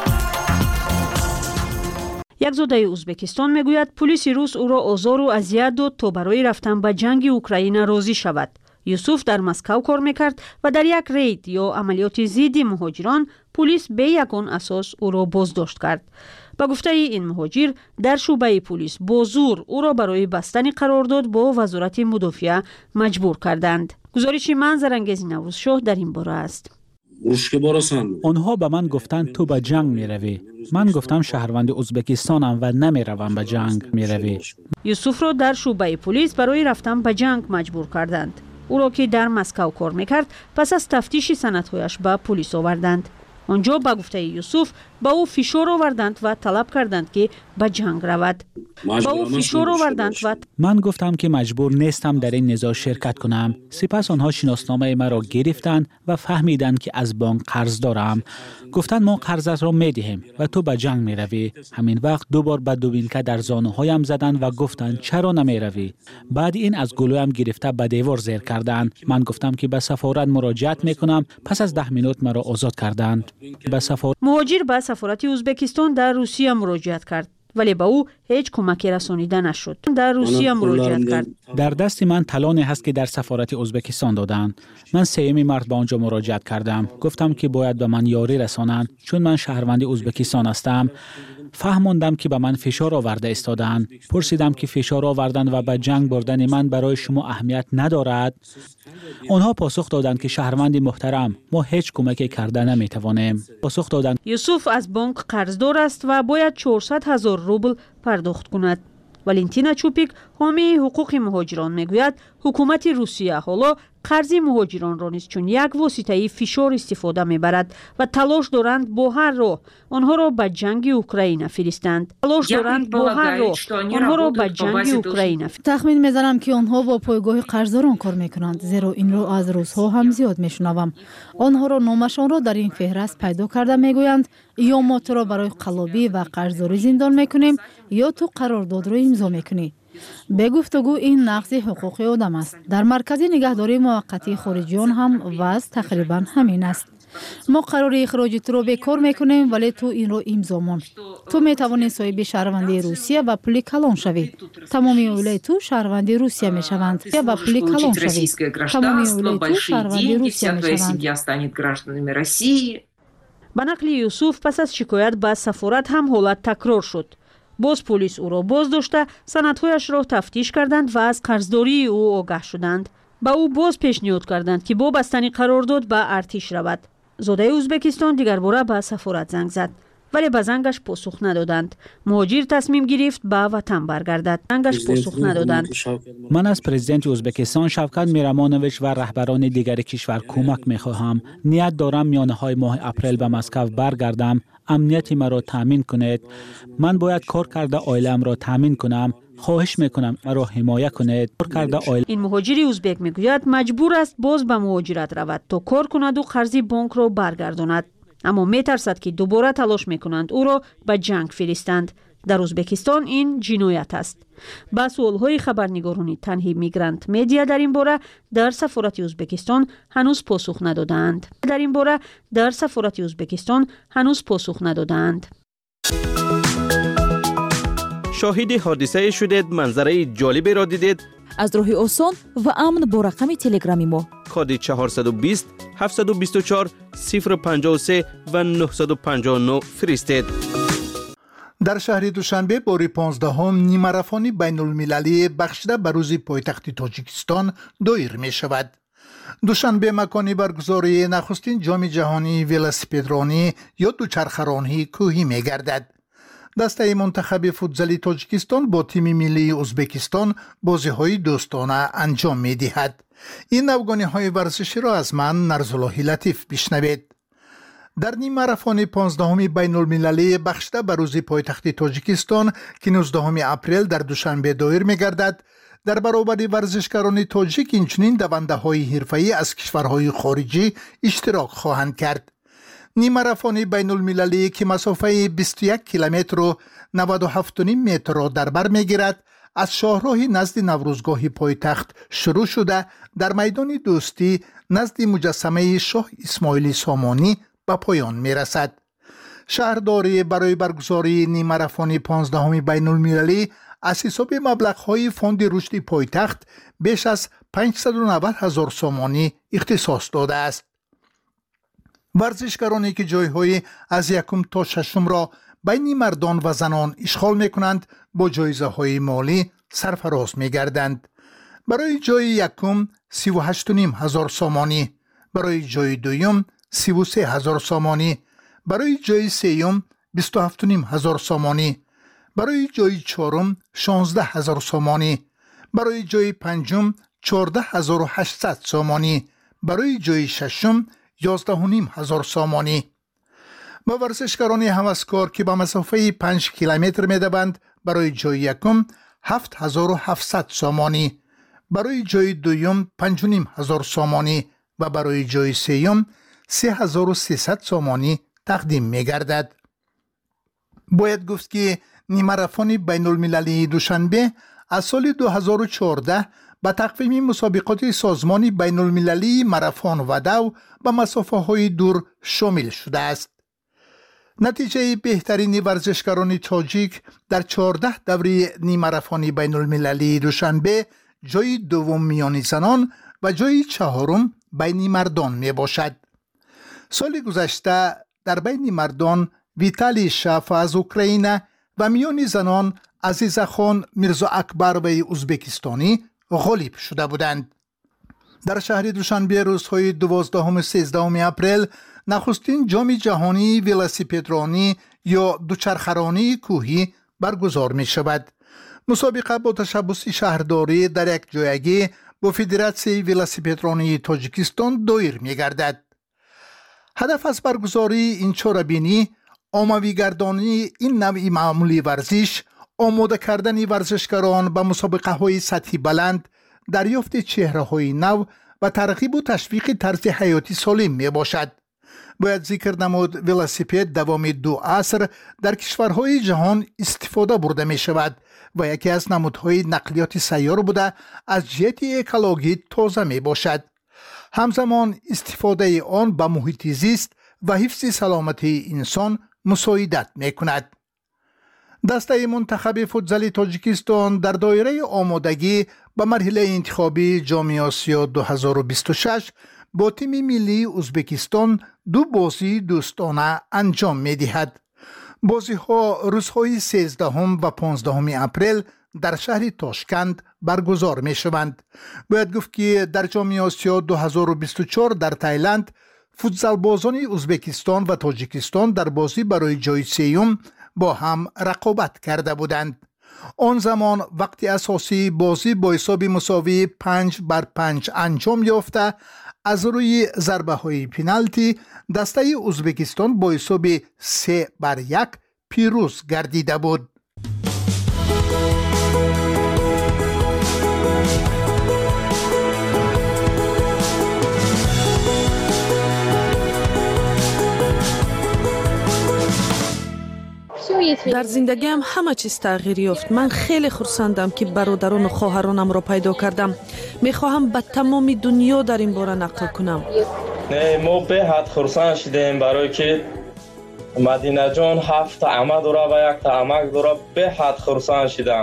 یک زاده ازبکستان میگوید پلیس روس او را آزار و اذیت داد تا برای رفتن به جنگ اوکراین راضی شود. یوسف در مسکو کار میکرد و در یک رید یا عملیات ضد مهاجران پلیس به یگان اساس او را بازداشت کرد. با گفته این مهاجر در شعبه پلیس با زور او را برای بستن قرارداد با وزارت مدافعه مجبور کردند. گزارش منظرانگیز نوروزشاه در این باره است. آنها به من گفتند تو به جنگ می روی. من گفتم شهروند ازبکستانم و نمی روم به جنگ می روی. یوسف را در شعبه پلیس برای رفتن به جنگ مجبور کردند. او را که در مسکو کار میکرد پس از تفتیش سندهایش به پلیس آوردند. آنجا به گفته یوسف به او فشار آوردند و طلب کردند که به جنگ رود. به او فشار آوردند و من گفتم که مجبور نیستم در این نزاع شرکت کنم. سپس آنها شناسنامه مرا گرفتند و فهمیدند که از بانک قرض دارم. گفتند ما قرضت را میدهیم و تو به جنگ میروی. همین وقت دوبار به دوبیلکه در زانوهایم زدند و گفتند چرا نمیروی؟ بعد این از گلویم گرفته به دیوار زیر کردند. من گفتم که به سفارت مراجعت میکنم. پس از 10 مینوت مرا آزاد کردند. مهاجر به سفارت ازبکستان در روسیه مراجعت کرد. ولی به او هیچ کمکی رسانیده نشد. در روسیه مراجعت کرد. در دست من طلانی هست که در سفارت ازبکستان دادند. من 3 مارس به آنجا مراجعت کردم. گفتم که باید به من یاری رسانند چون من شهروند ازبکستان هستم. فهماندم که به من فشار آورده ایستادند. پرسیدم که فشار آوردن و به جنگ بردن من برای شما اهمیت ندارد؟ آنها پاسخ دادند که شهروند محترم، ما هیچ کمکی کرده نمیتوانیم. پاسخ دادند یوسف از بانک قرضدار است و باید 400,000 روبل پرداخت کند. والنتینا چوپیک حامی حقوق مهاجران میگوید حکومت روسیه حالا قرض مهاجران را نیز چون یک واسطه فشار استفاده میبرد و تلاش دارند با هر راه آنها را به جنگ اوکراین فرستند. تخمین میزنم که آنها با پایگاه قرضداران کار میکنند، زیرا این رو از روزها هم زیاد میشنوم. آنها را نامشان را در این فهرست پیدا کرده میگویند یا ما تو را برای قلابی و قرضداری زندان میکنیم یا تو قرارداد را امضا میکنی. به گفتگو این نقض حقوق آدم است. در مرکز نگهداری موقتی خارجیان هم وضع تقریبا همین است. ما قرار اخراج تو رو بیکار میکنیم ولی تو این رو امضا کن. تو میتوانی صاحب شهروندی روسیه و پول کلان شوی. تمامی اولای تو شهروندی روسیه میشوند و پول کلان شوی. تمامی اولای تو شهروندی روسیه میشوند. به نقل یوسف پس از شکایت به سفارت هم حالت تکرار شد. باز پلیس او را بازداشته سندهایش را تفتیش کردند و از قرضداری او آگاه شدند. به او باز پیشنهاد کردند که با بستن قرارداد به ارتش رود. زاده ازبکستان دیگر باره به سفارت زنگ زد ولی به زنگش پاسخ ندادند. مهاجر تصمیم گرفت به وطن برگردد. زنگش پاسخ ندادند. من از پرزیدنت ازبکستان شوکت میرمانویچ و رهبران دیگر کشور کمک میخواهم. نیت دارم میانه ماه اپریل به مسکو برگردم. امنیت مرا تامین کنید. من باید کار کرده عائله‌ام را تامین کنم. خواهش میکنم مرا حمایت کنید. این مهاجر ازبک میگوید مجبور است باز به مهاجرت رود تا کار کند و قرض بانک را برگرداند. اما میترسد که دوباره تلاش میکنند او را به جنگ فرستند. در ازبکستان این جنایت است. با سوالهای خبرنگاران تنهی میگرانت مدیا در این باره در سفارت ازبکستان هنوز پاسخ ندادند. شاهد حادثه شدید، منظره جالبی را دیدید؟ از راه آسان و امن با رقم تلگرامی ما کد 420 724 053 و 959 فرستید. در شهر دوشنبه باری 15 نیمه‌ماراتون بین‌المللی بخشیده به روز پایتخت تاجیکستان دایر می شود. دوشنبه مکانی برگزاری نخستین جام جهانی ولسپیدرانی یا دوچرخه‌رانی کوهی می گردد. دسته منتخب فوتزالی تاجیکستان با تیم ملی ازبکستان بازی‌های دوستانه انجام می‌دهد. این نوگانی‌های ورزشی را از من نرزالله لطیف بشنوید. در نیم ماراتون 15 بین‌المللی بخشیده به روز پایتخت تاجیکستان که 19 اپریل در دوشنبه دایر می‌گردد، در برابر ورزشکاران تاجیک اینچنین دونده‌های حرفه‌ای از کشورهای خارجی اشتراک خواهند کرد. نیم ماراتون بین‌المللی که مسافه 21 کیلومتر و 97.5 متر را در بر می‌گیرد، از شاهراه نزد نوروزگاه پایتخت شروع شده در میدان دوستی نزد مجسمه شاه اسماعیل سامانی به پایان می‌رسد. شهرداری برای برگزاری نیم ماراتون 15 بین‌المللی از حساب مبلغ‌های فوند رشد پایتخت بیش از 590,000 سامانی اختصاص داده است. ورزشکارانی که جایهای از 1 تا 6 را بین مردان و زنان اشغال می‌کنند با جایزه‌های مالی سرفراز می‌گردند. برای جای یکم 38,500 سامانی، برای جای دوم 33,000 سامانی، برای جای سوم 27,500 سامانی، برای جای چهارم 16,000 سامانی، برای جای پنجم 14,800 سامانی، برای جای ششم 11,500 سامانی. و ورزشکاران هوسکار که به مسافه 5 کیلومتر می‌دوند برای جای یکم 7700 سامانی، برای جای دوم 5500 سامانی و برای جای سوم 3300 سامانی تقدیم می‌گردد. باید گفت که نیمه‌ماراتون بین‌المللی دوشنبه از سال 2014 به تقویم مسابقات سازمان بین‌المللی ماراتون و دو به مسافه‌های دور شامل شده است. نتیجه بهترین ورزشکاران تاجیک در 14 دوره نیمه‌ماراتون بین‌المللی دوشنبه جای دوم میان زنان و جای چهارم بین مردان می باشد. سال گذشته در بین مردان ویتالی شاف از اوکراین و میان زنان عزیزخان میرزا اکبر و ازبکستانی غالب شده بودند. در شهر دوشنبه روزهای 12 و 13 اپریل نخستین جام جهانی ولاسیپدرانی یا دوچرخه‌رانی کوهی برگزار می شود. مسابقه با تشبث شهرداری در یک جایگی با فدراسیون ولاسیپدرانی تاجیکستان دایر می گردد. هدف از برگزاری این چاره‌بینی عمومی گردانی این نوع معمولی ورزش، آماده کردن ورزشکاران به مسابقه های سطحی بلند، دریافت چهره های نو و ترغیب و تشویق طرز حیاتی سالم می باشد. باید ذکر نمود ولاسیپد دوام 2 عصر در کشورهای جهان استفاده برده می شود و یکی از نمودهای نقلیات سیار بوده از جهت اکولوژی تازه می باشد. همزمان استفاده آن به محیط زیست و حفظ سلامتی انسان مساعدت می کند. دسته منتخب فوتزال تاجیکستان در دایره آمادگی به مرحله انتخابی جام آسیا 2026 با تیم ملی ازبکستان 2 بازی دوستانه انجام می دهد. بازی ها روزهای 13 و 15 اپریل در شهر تاشکند برگزار می شوند. باید گفت که در جام آسیا 2024 در تایلند فوتزال بازان ازبکستان و تاجیکستان در بازی برای جای سوم با هم رقابت کرده بودند. آن زمان وقتی اساسی بازی با حساب مساوی 5-5 انجام یافته، از روی ضربه های پنالتی دسته ازبکستان با حساب 3-1 پیروز گردیده بود. در زندگیم همه چیز تغییر یافت. من خیلی خرسندم که برادران و خواهرانم را پیدا کردم. میخواهم به تمام دنیا در این باره نقل کنم. ما به حد خرسند شدیم برای که مدینه جان 7 عمه داره و 1 عمک داره. به حد خرسند شدم.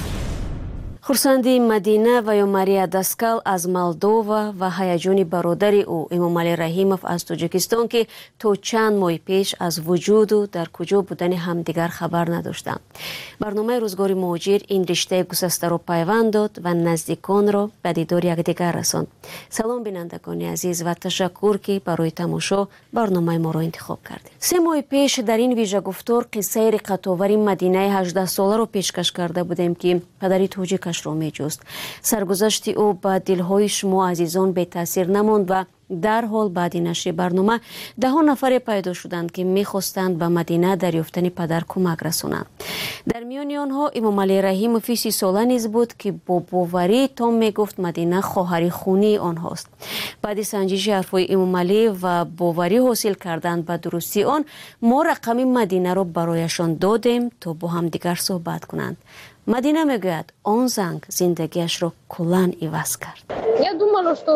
хурсанди Мадина ва ё Мария Даскал аз Молдова ва ҳаяҷони бародари ӯ Эмомалӣ Раҳимов аз Тоҷикистон ки то чанд моҳи пеш аз вуҷуду дар куҷо будани ҳамдигар хабар надоштанд. барномаи рӯзгори муҳоҷир ин риштаи гусастаро пайванд дод ва наздиконро ба дидори якдигар расонд. салом бинандагони азиз ва ташаккур ки барои тамошо барномаи моро интихоб кардед. 3 моҳи пеш дар ин вижагуфтор қиссаи риқатовари Мадинаи 18 соларо пешкаш карда будем ки падари тоҷикаш ро меҷуст. саргузашти ӯ ба дилҳои шумо азизон бетаъсир намонд ва дарҳол баъди нашри барнома даҳон нафаре пайдо шуданд ки мехостанд ба Мадина дар ёфтани падар кӯмак расонанд. дар миёни онҳо Эмомалӣ Раҳимови 30 сола низ буд ки бо боварӣ том мегуфт Мадина хоҳари хунии онҳост. баъди санҷиши ҳарфҳои Эмомалӣ ва боварӣ ҳосил кардан ба дурустии он, мо рақами Мадинаро барояшон додем то бо ҳамдигар суҳбат кунанд. Мадина мегӯяд он занг зиндагиашро куллан иваз кард. Я думала, что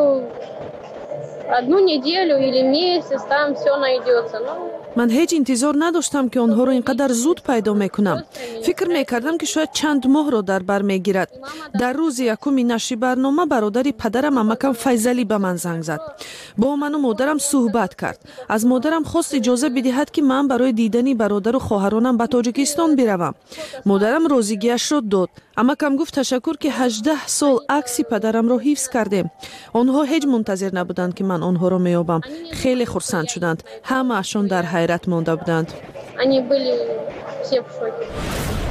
одну неделю или месяц там все найдется. ман ҳеҷ интизор надоштам ки онҳоро ин қадар зуд пайдо мекунам. фикр мекардам ки шояд чанд моҳро дар бар мегирад. дар рӯзи якуми нашри барнома бародари падарам амакам Файзалӣ ба ман занг зад. бо ману модарам суҳбат кард. аз модарам хост иҷоза бидиҳад ки ман барои дидани бародару хоҳаронам ба Тоҷикистон биравам. модарам розигиашро дод. амакам гуфт ташаккур ки 18 сол акси падарамро ҳифз кардем. онҳо ҳеҷ мунтазир набуданд ки ман онҳоро меёбам. хеле хурсанд шуданд. ҳамаашон дар ҳайрат монда буданд.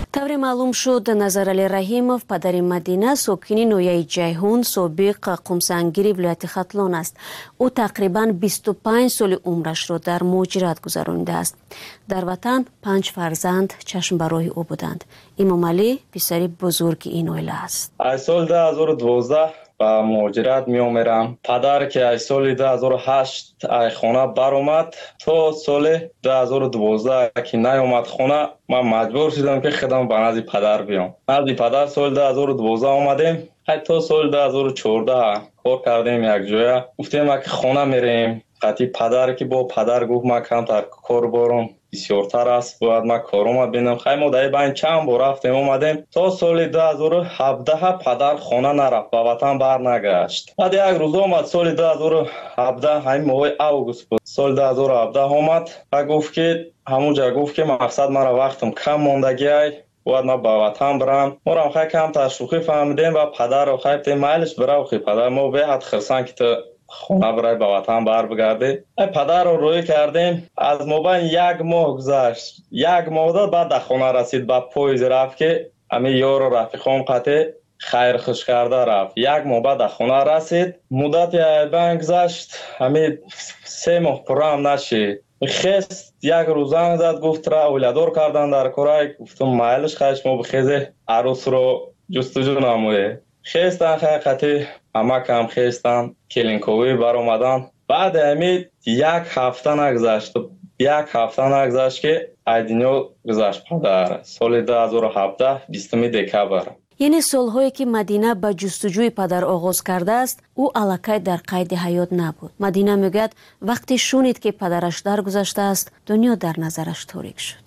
тавре маълум шуд Назарали Раҳимов падари Мадина сокини ноҳияи Ҷайҳун собиқ қумсангири вилояти Хатлон аст. ӯ тақрибан 25 соли умрашро дар муҳоҷират гузаронидааст. дар ватан 5 фарзанд чашмбарои ӯ буданд. Имомалӣ писари бузурги ин оила аст. аз соли 2012 ба муҳоҷират меомерам. Падар ки аз соли 2008 аз хона баромад, то соли 2012 ки наомад хона, ман маҷбур шудам ки худам ба назди падар биём. назди падар соли 2012 омадем. то соли 2014 кор кардем якҷоя. гуфтем ки хона мерем. қати падар ки бо падар гуфт ман камтар кор борам бисёртар аст, бояд ман корома бинам. хай мо дар байн чанд бор рафтем омадем. то соли 2017 падар хона нарафт, ба ватан барнагашт. баъд як рӯз омад соли 2017, ҳамин моҳи август буд. соли 2017 омад ва гуфт ки ҳамунҷа гуфт ки мақсад мара вақтам кам мондагиай, бояд ман ба ватан барам. морам хай камтар шӯхӣ фаҳмидем ва падарро хай гуфтем майлиш бирав хи падар, мо беҳад хирсанд ки ту хона барай ба ватан барбигарди. падарро рӯӣ кардем. аз мобайн як моҳ гузашт. як моҳ дод, баъд дар хона расид, ба поезд рафт ки ҳамин ёру рафиқом қате хайрхуш карда рафт. як моҳ баъд дар хона расид. муддати айбан гузашт. ҳамин 3 моҳ пуррам нашид. хест як рӯз занг зад, гуфт ра оиладор кардан дар корай. гуфтам майлиш хай шумо бихезе арӯсро ҷустуҷӯ намоед. хестан хақиқати амакам хестан келинковӣ баромадан. баъди ҳамин як ҳафта нагузашт ки аз дунё гузашт падар. соли 2017 20 декабр. яъне солҳое ки Мадина ба ҷустуҷӯи падар оғоз кардааст, ӯ аллакай дар қайди ҳаёт набуд. Мадина мегӯяд вақте шунид ки падараш даргузаштааст, дунё дар назараш торик шуд.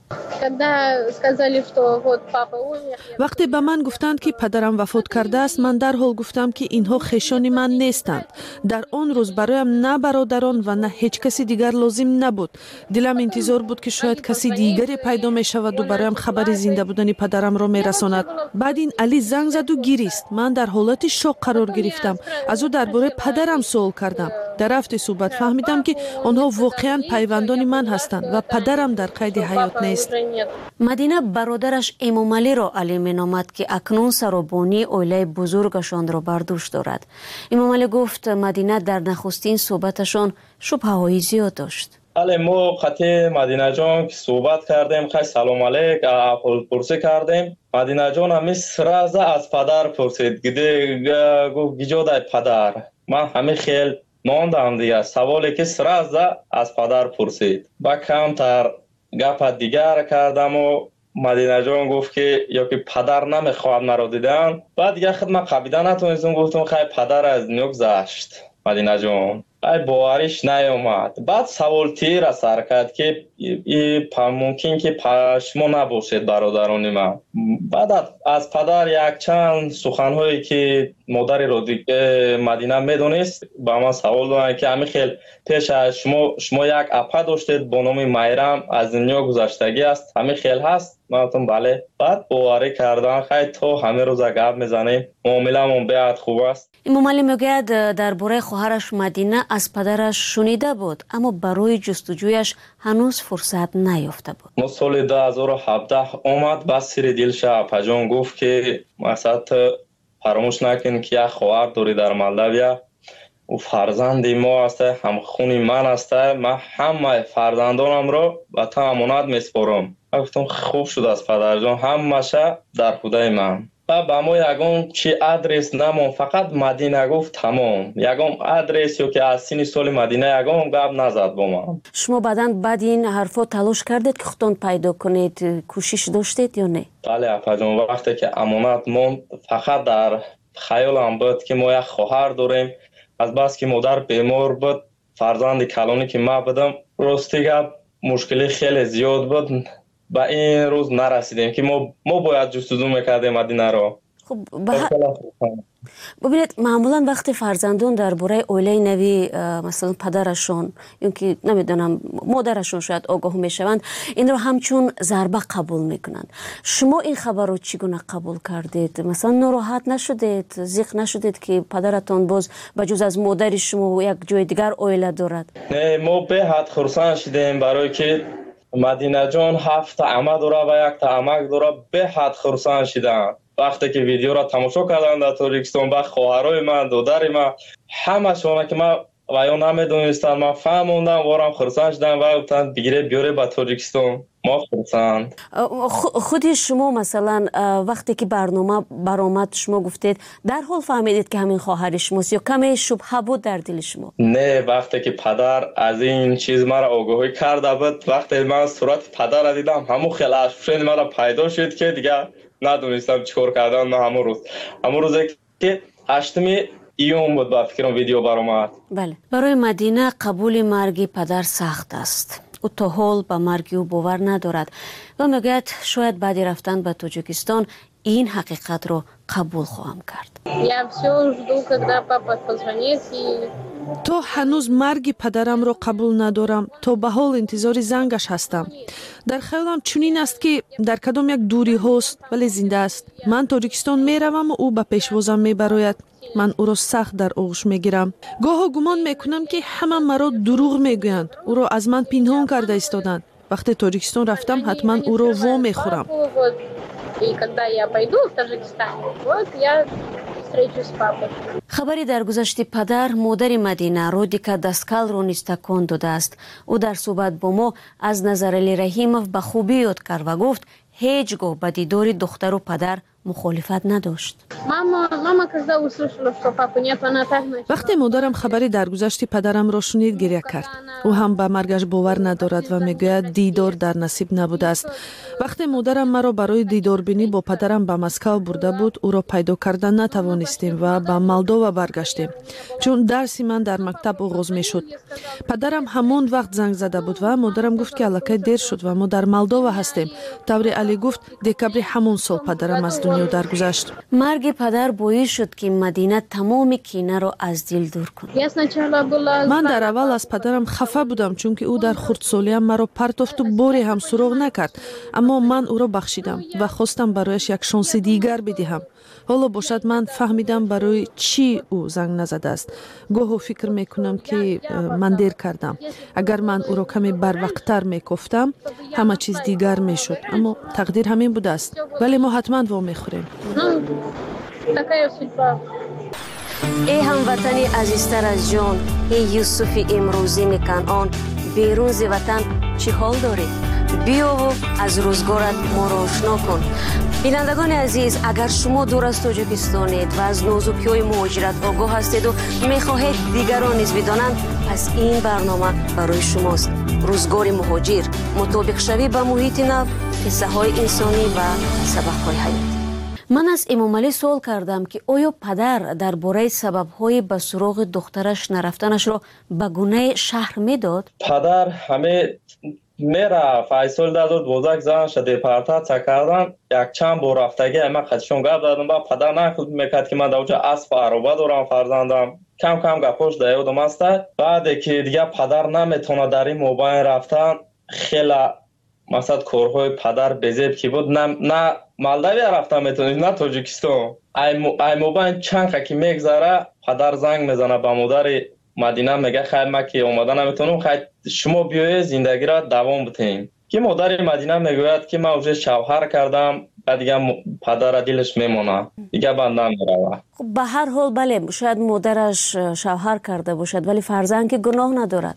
вақте ба ман гуфтанд ки падарам вафот кардааст, ман дарҳол гуфтам ки инҳо хешони ман нестанд. дар он рӯз бароям на бародарон ва на ҳеҷ каси дигар лозим набуд. дилам интизор буд ки шояд каси дигаре пайдо мешаваду бароям хабари зинда будани падарамро мерасонад. баъд ин Али занг заду гирист. ман дар ҳолати шок қарор гирифтам. аз ӯ дар бораи падарам суол кардам. дар рафти суҳбат фаҳмидам ки онҳо воқеан пайвандони ман ҳастанд ва падарам дар қайди ҳаёт нест. Мадина бародараш Эмомалиро Али меномад ки акнун саробонии оилаи бузургашонро бар дӯш дорад. Эмомалӣ гуфт Мадина дар нахустин суҳбаташон шубҳаҳои зиёд дошт. але мо қати Мадинаҷон ки суҳбат кардем, хай салом алейк аҳволпурсӣ кардем. Мадинаҷон ҳамин сраза аз падар пурсид. гуфт гиҷодай падар. ман ҳамин хел мондам дига. саволе ки сраза аз падар пурсид. ба камтар гапа дигар кардаму Мадинаҷон гуфт ки ё ки падар намехоҳад маро дидан. баъд дига худ ман қабида натонистам, гуфтам хай падар аз дунё гузашт. Мадинаҷон ай бовариш наёмад. баъд савол тира сар кард ки мумкин ки шумо набошед бародарони ман. баъд аз падар якчанд суханҳое ки модари Мадина медонист ба ман савол доданд ки ҳамин хел пеш аз шумо як апа доштед бо номи Майрам, аз дунё гузаштагӣ аст, ҳамин хел ҳаст? ман гуфтам бале. баъд боварӣ кардан хай то ҳамин рӯза гап мезанем, муомиламон беҳад хуб аст. Имомалӣ мегӯяд дар бораи хоҳараш Мадина аз падараш шунида буд, аммо барои ҷустуҷӯяш ҳанӯз фурсат наёфта буд. мо соли 2017 омад, ба сири дилша апаҷон гуфт ки масад фаромӯш накин ки як хоҳар дорӣ дар Молдавия. ӯ фарзанди мо аст, ҳамхуни ман аст. ман ҳамаи фарзандонамро ба ту амонат меспорам. ман гуфтам хуб шудааст падарҷон, ҳамаша дар худаи ман. ба мо ягон чи адрес намон, фақат Мадина гуфт тамом. ягон адрес ё ки аз сини соли Мадина ягон гап назад бо ман. шумо баъдан баъди ин ҳарфо талош кардед ки худтон пайдо кунед, кӯшиш доштед ё не? бале апаҷон, вақте ки амонат монд, фақат дар хаёлам буд ки мо як хоҳар дорем. азбаски модар бемор буд, фарзанди калоне ки ман будам, рости гап мушкили хеле зиёд буд. ба ин рӯз нарасидем ки мо бояд ҷустуҷӯ мекардем Мадинаро. бубинед, маъмулан вақте фарзандон дар бораи оилаи нави масалан падарашон ё ки намедонам модарашон шояд огоҳ мешаванд, инро ҳамчун зарба қабул мекунанд. шумо ин хабарро чӣ гуна қабул кардед? масалан нороҳат нашудед, зиқ нашудед ки падаратон боз ба ҷуз аз модари шумо як ҷои дигар оила дорад? не, мо беҳад хурсанд шудем, барое ки مدینه جان 7 عمه داره و 1 عمک داره، به حد خرسند شدن. وقتی که ویدیو را تماشا کردم در تاجیکستان، با خواهرای من، دادر من، همه شما که من و یا نمیدونستم، من فهموندم وارم خرسند شدم و گفتن بگیره بیاره به تاجیکستان. ما خرسند. خودی شما مثلا وقتی که برنامه برآمد شما گفتید در حال فهمیدید که همین خواهر شماست یا کمی شبهه بود در دل شما؟ نه، وقتی که پدر از این چیز مرا آگاهی کرده بود، وقتی من صورت پدر را دیدم، همون خیلی اشفشن مرا پیدا شد که دیگه ندونستم چیکار کردم. من همون روزی که 8 ایون بود با فکرم ویدیو برآمد. بله، برای مدینه قبول مرگ پدر سخت است. او تا حال به مرگ او باور ندارد و میگوید شاید بعد رفتن به تاجیکستان این حقیقت رو قبول خواهم کرد. تو هنوز مرگ پدرم رو قبول ندارم، تو به حال انتظار زنگش هستم. در خیالم چنین است که در کدام یک دوری هست ولی زنده است. من تاجیکستان میروم و او به پیشوازم میبراید. من او را سخت در آغوش میگیرم. گاه گمان میکنم که همه مرا دروغ میگویند. او را از من پنهان کرده ایستادند. وقتی تاجیکستان رفتم حتما او را وا میخورم. خبری در گذشت پدر مادر مدینه رودیکا داسکال رو نیز تکان داده است. او در صحبت با ما از نظرعلی رحیمов به خوبی یاد کرد و گفت هیچگاه به دیدار دختر و پدر مخالفت نداشت. وقتی مادرم خبری در گذشت پدرم را شنید گریه کرد. او هم به مرگش باور ندارد و میگوید دیدار در نصیب نبوده است. وقتی مادرم مرا برای دیدار بینی با پدرم به مسکو برده بود، او را پیدا کردن نتوانستیم و به مالدووا برگشتیم، چون درسی من در مکتب آغاز میشد. پدرم همان وقت زنگ زده بود و مادرم گفت که الکی دیر شد و ما در مالدووا هستیم. طوری علی گفت دکبر همون سال پدرم از دنیا درگذشت. مرگ پدر باعث شد که مدینه تمام کینه را از دل دور کند. من در اول از پدرم خفه بودم چون که او در خردسالیم مرا پرتافت و باری هم سراغ نکرد، اما من او را بخشیدم و خواستم برایش یک شانس دیگر بدهم. حالا باشد من فهمیدم برای چی او زنگ نزده است. گاهی فکر میکنم که من دیر کردم. اگر من او را کمی بروقتر میگفتم همه چیز دیگر میشد، اما تقدیر همین بوده است. ولی ما حتما وا میخوریم. ای هموطنی عزیزتر از جان، ای یوسف امروزین کنعان، بیرون ز وطن چی حال داری؟ بیا و از روزگارت ما را آشنا کن. بینندگان عزیز، اگر شما دور از تاجیکستانید و از نازکی‌های مهاجرت آگاه هستید و میخواهید دیگران نیز بدانند، پس این برنامه برای شماست. روزگار مهاجر، مطابق شوی به محیط نو، قصه های انسانی و سبق های حیاتی. من از امامعلی سوال کردم که آیا پدر درباره سبب‌های به سراغ دخترش نرفتنش را به گونه شهر میداد؟ پدر همه میره فیصل داد بزرگ زنش دیپارتات کردن، یک چند بار رفتگی من خودشون گپ دادم. با پدر نکرد میکرد که من در اونجا اسب عربه دارم، فرزندم کم کم گپاش دیادم است. بعد که دیگه پدر نمیتونه در این موبایل رفتن، خیلی مثلا کارهای پدر بزیب که بود، نه مالداوی رفتن میتونید نه تاجیکستان. ای موبایل چند که میگذره پدر زنگ میزنه به مادر مدینه، میگه خیر ما که اومدن نمیتونم، خیر شما بیایید زندگی را دوام بدیم. که مادر مدینه میگوید که من اونجا شوهر کردم و دیگه پدر دلش میمونه، دیگه بندم میروه. خب به هر حال بله، شاید مادرش شوهر کرده باشد ولی فرزند که گناه ندارد.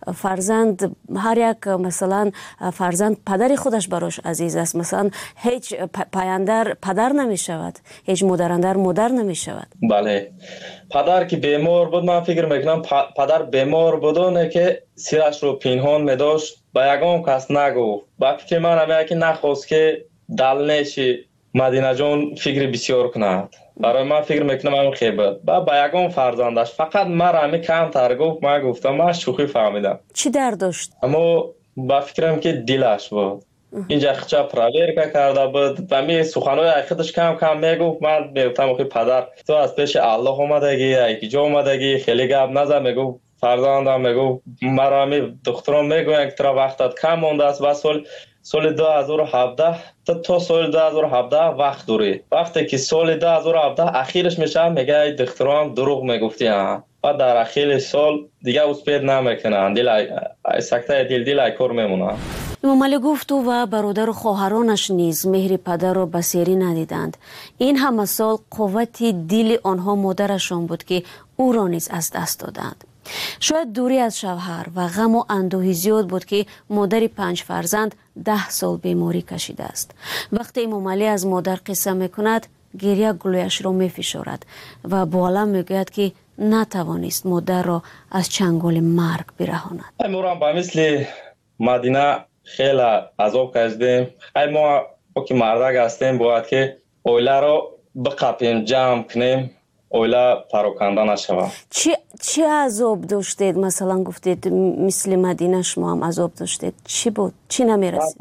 فرزند هر یک مثلا فرزند پدر خودش براش عزیز است. مثلا هیچ پایندر پدر نمی شود، هیچ مادراندر مادر نمی شود. بله، پدر که بیمار بود، من فکر میکنم پدر بیمار بودونه که سیرش رو پنهان میداشت، با یگان کس نگفت. با فکر من همه که نخواست که دلنشی مدینه جان فکر بسیار کند. برای من فکر میکنم همین خیبت با یگان فرزندش فقط مرا همین کم تر گفت. من گفتم من شوخی فهمیدم. چی درد داشت؟ اما با فکرم که دلش بود. اینجا خچا پراورکا کرده بود و می سخنهای خودش کم کم میگفت. من میگفتم که پدر تو از پیش الله اومدگی، یکی جا اومدگی، خیلی گپ نزن. میگفت فرزندم، میگفت مرا همین دخترم میگوین که تو وقتت کم مونده است و سال 2017 تا سال 2017 وقت داری. وقتی که سال 2017 اخیرش میشه میگه دخترم دروغ میگفتی و در اخیر سال دیگه اسپید نمیکنن، دل سکته دل کار میمونه. امامعلی گفت او و برادر و خواهرانش نیز مهر پدر را بسیاری ندیدند. این همه سال قوت دل آنها مادرشان بود که او را نیز از دست دادند. شاید دوری از شوهر و غم و اندوهی زیاد بود که مادر 5 فرزند 10 سال بیماری کشیده است. وقتی امامعلی از مادر قصه میکند گریه گلویش را میفشارد و با علم میگوید که نتوانست مادر را از چنگال مرگ برهاند. ما با مثل مدینه خیلی عذاب کشیدیم. ما که مردک هستیم باید که اویله را بقپیم، جمع کنیم، اویله پراکنده نشود. چه عذاب داشتید؟ مثلا گفتید مثل مدینه شما هم عذاب داشتید. چی بود؟ چی نمیرسید؟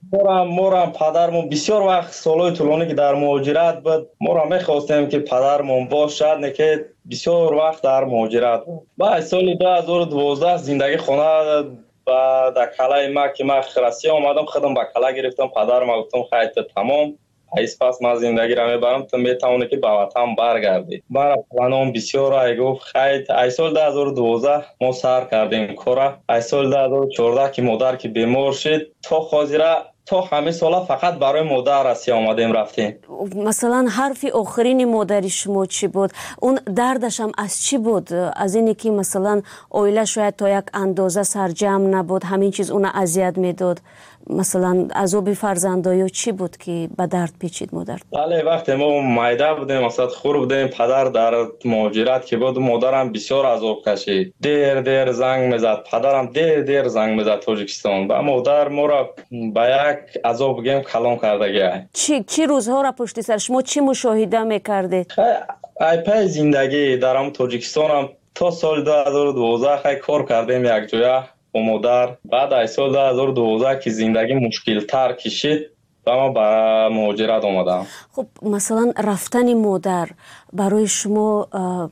مورم پدرمون بسیار وقت سالهای طولانی که در مهاجرت بود، مورم میخواستیم که پدرمون باشد، نه که بسیار وقت در مهاجرت بود. بعد سال 2012 زندگی خانه و در کلای ما که من خرسی آمدم، خودم با کلا گرفتم، پدرم گفتم خیلی تمام ایس پس من زندگی را میبرم تو میتونه که به وطن برگردی. برای پلانم بسیار ای گفت خیلی ای سال 2012 ما سر کردیم کارا. ای سال 2014 که مادر که بیمار شد تا خاطره تا همه سالا فقط برای مادر رسی آمدیم رفتیم. مثلا حرف آخرین مادری شما چی بود؟ اون دردش هم از چی بود؟ از اینی که مثلا اویله شاید تا یک اندازه سرجم نبود، همین چیز اون اذیت میداد. مثلا عذاب فرزندایی چی بود که به درد پیچید مادر؟ بله وقتی ما مایده بودیم، مثلا خور بودیم، پدر در مهاجرت که بود، مادرم بسیار عذاب کشید. دیر زنگ میزد، پدرم دیر زنگ میزد تاجیکستان. و مادر ما را به یک عذاب گیم کلام کرده گیه. چی روزها را پشت سر شما چی مشاهده میکردید؟ ای پای زندگی درم تاجیکستان هم تا سال 2012 خیلی کار کردیم یک جایه با مادر. بعد از سال 2012 که زندگی مشکل تر کشید و ما به مهاجرت آمدم. خب مثلا رفتن مادر برای شما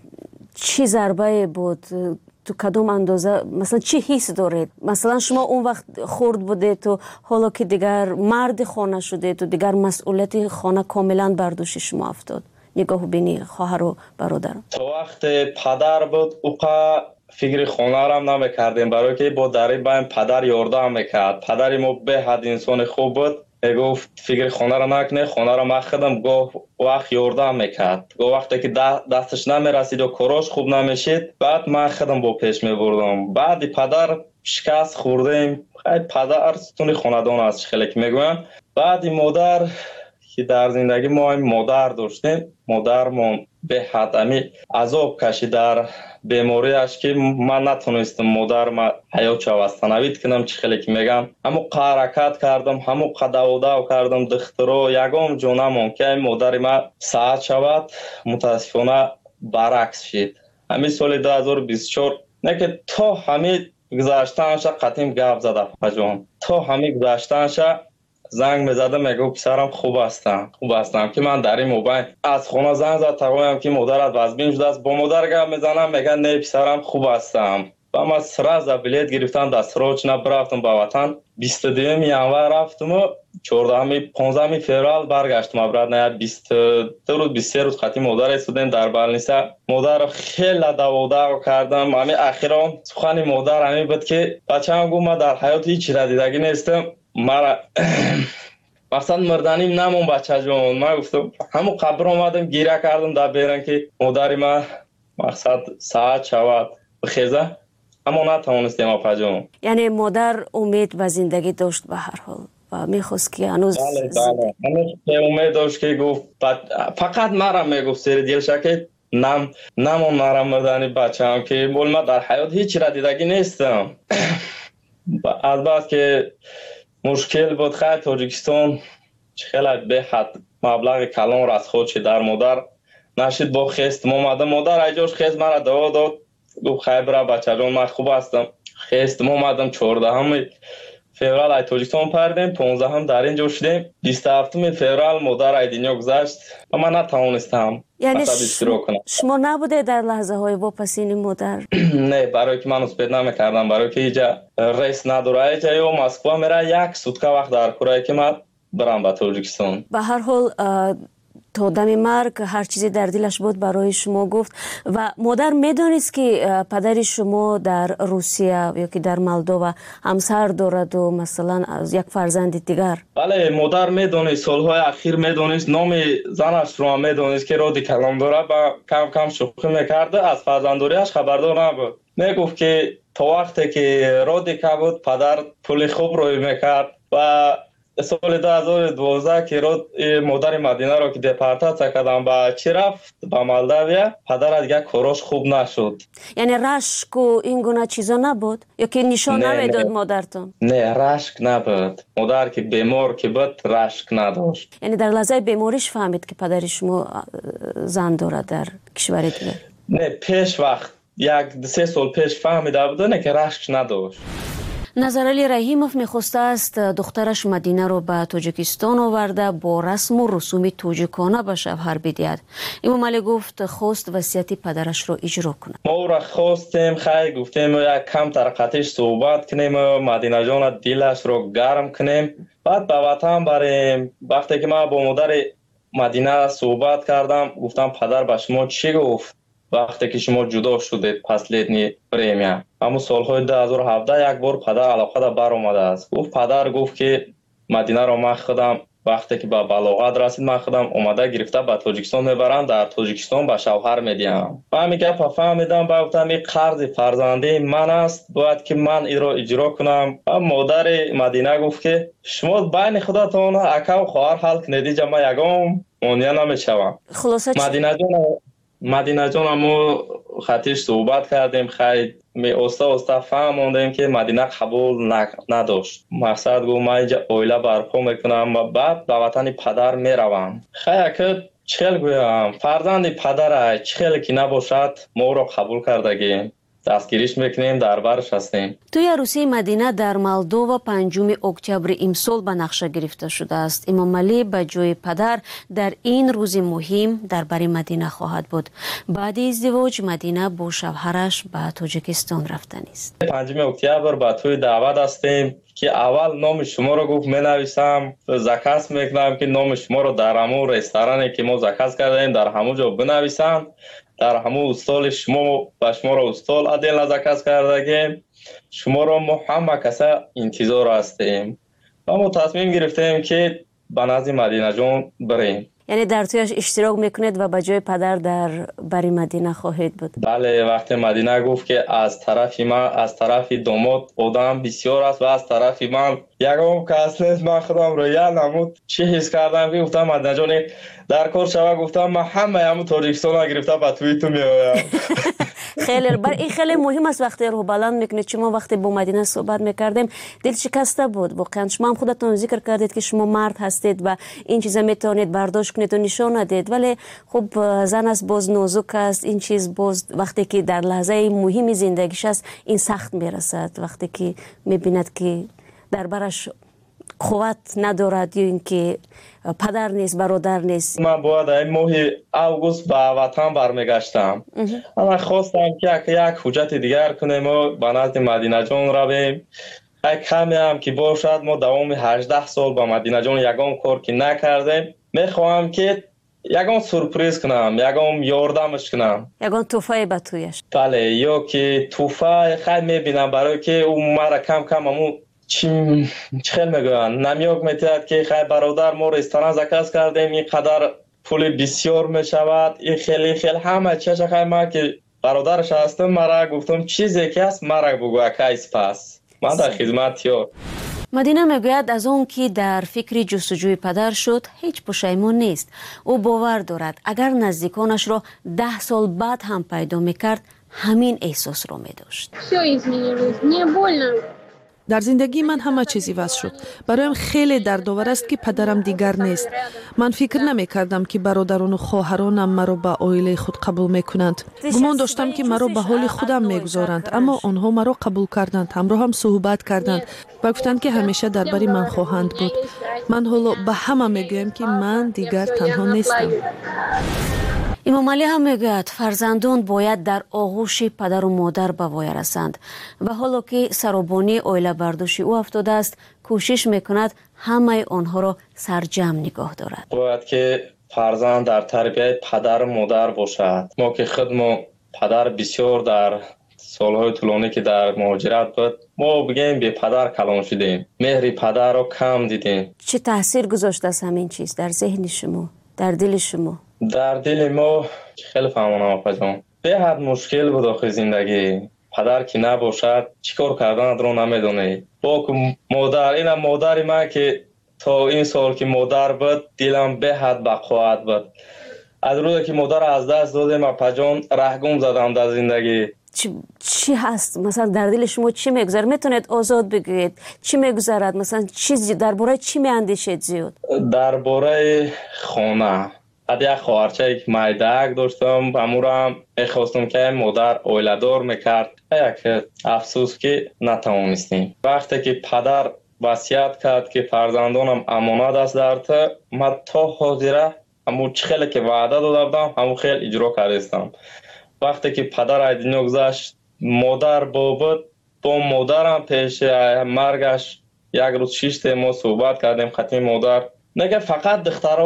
چی ضربه بود؟ تو کدوم اندازه مثلا چی حس دارید؟ مثلا شما اون وقت خرد بودید تو حالا که دیگر مرد خانه شده تو دیگر مسئولیت خانه کاملا بر دوش شما افتاد. نگاه بینی خواهر و برادر. تو وقت پدر بود اوقا فکر خانه را هم نمیکردیم، برای که با دری بایم پدر یاردم میکرد. پدری ما به حد انسان خوب بود، گفت فکر خانه را نکنه، خانه را من خودم گفت وقت یاردم میکرد. گفت وقتی که دستش نمیرسید و کاراش خوب نمیشید بعد من خودم با پیش میبردم. بعد پدر شکست خوردیم. خیلی پدر ستون خاندان است خیلی که میگویم. بعد مادر که در زندگی ما مادر داشتیم، مادرمون به حد عذاب کشید در بیماریش که من نتونستم مادر ما حیات عوض کنم. چی خیلی که میگم همو حرکت کردم، همو قداودا کردم، دخترو یگام جونم که مادر ما ساعت شود متاسفانه برعکس شد. همین سال 2024 نه که تا همین گذاشتنش قطعیم گپ زده پجان، تا همین گذاشتنش زنگ میزدم میگو پسرم خوب هستم که من در این موبایل از خونه زنگ زد تقویم که مادرت وزبین شده است. با مادر گپ میزنم میگن نه پسرم خوب هستم. و من سراز بلیت گرفتم دستروچ برفتم به وطن. 22 ینور رفتم و 15 فوریه برگشتم. برات نه 22 روز 23 روز خاطی مادر استودیم در بالنیسا. مادر خیلی دعوا کردم. همین اخیرا سخن مادر همین بود که بچه‌ام گفت ما در حیات هیچ چیز دیگه نیستم، مرا مقصد مردنیم نمون بچه جون. من گفتم همون قبر آمدم گیره کردم در بیرن که مادری من مقصد ساعت شود بخیزه، اما نتوانستیم اپا جون. یعنی مادر امید و زندگی داشت به هر حال و میخواست که هنوز بله امید داشت که گفت فقط مرا میگفت سری دیلشه که نمون مرا مردنی بچه هم که بول من در حیات هیچ را دیدگی نیستم. البته که مشکل بود. خیلی تاجیکستان خیلی به حد مبلغ کلان را از خودش در مادر نشید. با خست مادر ایجاش خست مرا دعا داد، گفت خیلی برا بچه جان من خوب هستم. خست اومدم 14 فوریه ای تاجیکستان پردیم، 15 هم در اینجا شدیم. 27 فوریه مادر ای دنیا گذشت و من نتوانستم. یعنی شما نبوده در لحظه های واپسین مادر؟ نه، برای که من اسپید نمیکردم، برای که اینجا ریس نداره. اینجا یا مسکو میره یک سوتکا وقت در کره که من برم به تاجیکستان. به هر حال تا دم مرگ هر چیزی در دلش بود برای شما گفت و مادر میدونست که پدر شما در روسیه یا که در مولدووا همسر دارد و مثلا از یک فرزند دیگر؟ بله مادر میدونست، سالهای اخیر میدونست، نام زنش رو هم میدونست که رادی کلام داره و کم کم شوخی میکرده، از فرزنداریش خبردار نبود. میگفت که تا وقتی که رادی که بود پدر پول خوب روی میکرد و سال 2012 که مادر مدینه رو که دپارتاڅیا کردن با چی رفت با مولداویا، پدر دیگه کاراش خوب نشد. یعنی رشک و این گونه چیزا نبود یا که نشان نمیداد مادرتون؟ نه رشک نبود، مادر که بیمار که بود رشک نداشت. یعنی در لحظه بیماریش فهمید که پدر شما زن دارد در کشور دیگر؟ نه پیش وقت 1-3 سال پیش فهمیده بود نه که رشک نداشت. نظرعلی رحیموف میخواسته است دخترش مدینه رو به تاجیکستان آورده با رسم و رسوم تاجیکانه به شوهر بدهد. امام علی گفت خواست وصیت پدرش رو اجرا کنه. ما او را خواستیم، خیلی گفتیم یک کم طرقتش صحبت کنیم، مدینه جان دلش رو گرم کنیم، بعد به وطن بریم. وقتی که من با مادر مدینه صحبت کردم گفتم پدر به شما چی گفت وقتی که شما جدا شدید پس لیدنی پریمیا؟ اما سالهای 2017 یک بار پدر علاقه دا بر اومده است. پدر گفت که مدینه را من خودم وقتی که به بلاغت رسید من خودم اومده گرفته به تاجیکستان میبرم، در تاجیکستان به شوهر میدیم. من همین گپ فهمیدم، با گفتم این قرض فرزندی من است باید که من این را اجرا کنم. مادر مدینه گفت که شما بین خودتون اکا و خواهر حل کنید، من یگام مانع نمیشوم. مدینه جان ما خطیش صحبت کردیم، خیلی اوستا فهموندیم که مدینه قبول نداشت. مقصد گفت من اینجا اویله برپا میکنم و بعد به وطن پدر میروم. خیلی که چخیل گویم فرزند پدر چخیل که نباشد ما را قبول کردگیم، دستگیریش میکنیم، در برش هستیم. توی عروسی مدینه در مولدووا 5 اکتبر امسال به نقشه گرفته شده است. امام علی به جای پدر در این روز مهم در بر مدینه خواهد بود. بعد ازدواج مدینه با شوهرش به تاجیکستان رفتن است. 5 اکتبر به توی دعوت هستیم که اول نام شما رو گفت می-نویسم، زکات میکنم که نام شما رو در همون رستورانی که ما زکات کردیم در همونجا بنویسم، در همون استال شما و شما رو استال عدل زکات کردگیم، شما رو ما همه کسا انتظار هستیم. ما تصمیم گرفتیم که به نزد مدینه جان بریم. یعنی در تویش اشتراک میکنید و به جای پدر در بری مدینه خواهید بود؟ بله، وقتی مدینه گفت که از طرف من، از طرف داماد آدم بسیار است و از طرف من یگام کس نیست، من خودم رو یا نمود چی حس کردم که گفتم مدینه جان در کار شوه، گفتم من همه همون تاجیکستان گرفته به توی تو میایم. این خیلی مهم است وقتی رو بلند میکنید. چون وقتی با مدینه صحبت میکردیم دل شکسته بود واقعا. شما هم خودتون ذکر کردید که شما مرد هستید و این چیزا میتونید برداشت کنید و نشان ندید، ولی خب زن است باز نازک است. این چیز باز وقتی که در لحظه مهم زندگیش است این سخت میرسد، وقتی که میبیند که در برش قوت ندارد یا اینکه پدر نیست، برادر نیست. من باید این ماه اوگوست به وطن برمیگشتم. من خواستم که یک حجت دیگر کنیم و به نزد مدینه جان رویم. کمی هم که باشد ما دوام 18 سال با مدینه جان یگام کار که نکردیم. میخواهم که یگام سورپریز کنم، یگام یاردمش کنم، یگام توفای به تویش. بله، یا که توفای خیلی میبینم برای که اون مرا کم کم همون چی خیلی میگوین نمیاک میتید که خیلی برادر ما رستوران زکات کردیم اینقدر پول بسیار میشود، این خیلی همه چیز خیلی ما که برادرش هستم مرا گفتم چیزی که هست مرا بگو اکایس پس من در خدمت یار. مدینه میگوید از اون که در فکر جستجوی پدر شد هیچ پشیمون نیست. او باور دارد اگر نزدیکانش را 10 سال بعد هم پیدا میکرد همین احساس را میداشت. در زندگی من همه چیزی وضع شد. برایم خیلی دردآور است که پدرم دیگر نیست. من فکر نمی کردم که برادران و خواهرانم مرا به عائله خود قبول می کنند. گمان داشتم که مرا به حال خودم می گذارند، اما آنها مرا قبول کردند، همراه هم صحبت کردند و گفتند که همیشه در بری من خواهند بود. من حالا به همه می گویم که من دیگر تنها نیستم. امام علی هم میگوید فرزندان باید در آغوش پدر و مادر به وای رسند و حالا که سرابانی عائله برداشت او افتاده است کوشش میکند همه آنها را سرجم نگاه دارد. باید که فرزند در تربیت پدر و مادر باشد. ما که خودمون پدر بسیار در سالهای طولانی که در مهاجرت بود، ما بگیم به پدر کلان شدیم، مهر پدر رو کم دیدیم. چه تاثیر گذاشته است همین چیز در ذهن شما، در دل شما؟ در دل ما خیلی فهمانم آقا جان، به حد مشکل بود آخه زندگی. پدر که نباشد چیکار کردن رو نمیدونه. با مادر، این مادر ما که تا این سال که مادر بود دلم به حد بقوت بود. از روزی که مادر از دست دادم اپا جان رهگم زدم در زندگی. چی هست مثلا در دل شما چی میگذره؟ میتونید آزاد بگویید چی میگذرد؟ مثلا چیزی درباره چی میاندیشید زیاد؟ درباره خانه. بعد یک خواهرچه یک مایدک داشتم، امورم میخواستم که مادر اویلدار میکرد. یک افسوس که نتوانستیم. وقتی که پدر وصیت کرد که فرزندانم امانت است در تو، من تا حاضره همون خیلی که وعده دادم همون خیلی اجرا کردم. وقتی که پدر از دنیا گذشت، مادر بود، با مادرم پیش مرگش یک روز 6 ما صحبت کردیم. خطی مادر نگه فقط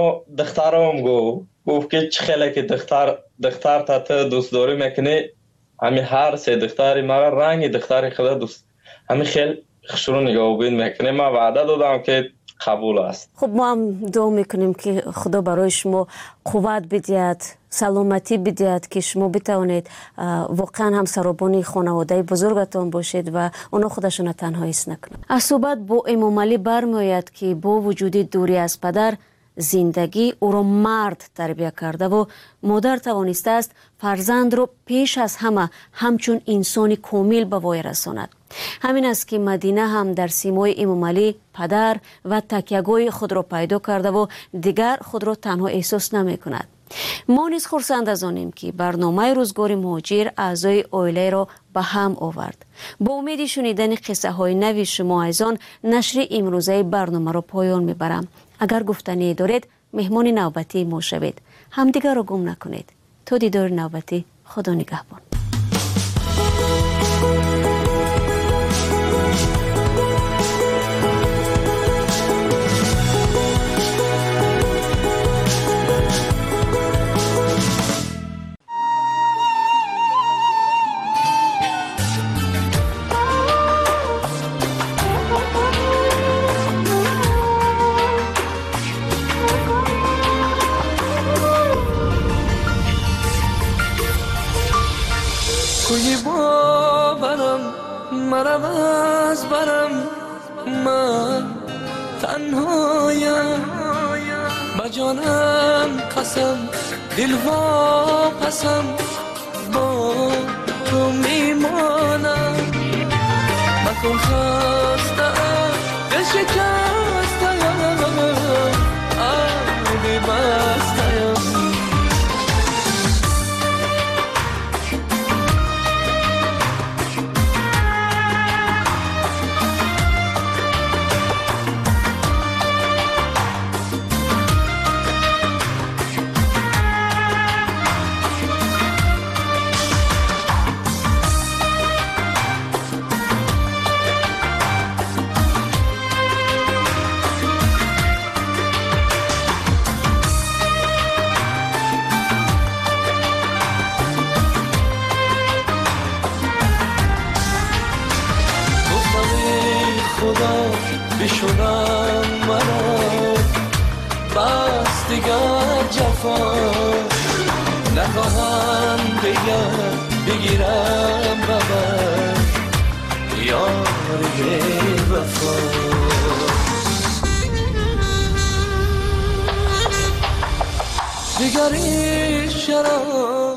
دخترام گفت که چه خیلی که دختر تا تو دوست داری میکنی، همین هر سه دختری مرا رنگ دختری خدا دوست، همین خیلی خشرو نگاه بین میکنه. من وعده دادم که قبول است. خب ما هم دعا میکنیم که خدا برای شما قوت بدهد، سلامتی بدهد که شما بتوانید واقعا هم سرابانی خانواده بزرگتان باشید و اونا خودشون تنها حس نکنند. از صحبت با امام علی برمیآید که با وجود دوری از پدر، زندگی او را مرد تربیت کرده و مادر توانسته است فرزند را پیش از همه همچون انسانی کامل به وای رساند. همین است که مدینه هم در سیمای امام علی پدر و تکیه‌گاه خود را پیدا کرده و دیگر خود را تنها احساس نمی کند. ما نیز خرسند از آنیم که برنامه روزگار مهاجر اعضای عائله را به هم آورد. با امید شنیدن قصه های نوی شما از آن نشر امروزه برنامه را پایان میبرم. اگر گفتنی دارید مهمان نوبتی ما شوید. همدیگر را گم نکنید. تا دیدار نوبتی، خدا نگهبان. مرم از برم، من تنهایم، با جانم قسم، دل واپسم، با تو میمانم. مکن خستم، دل شکستم، آبی بستم. بشونم مرا بس دیگر جفا نخواهم دیگر بگیرم ببر یاری وفا. دیگر این شراب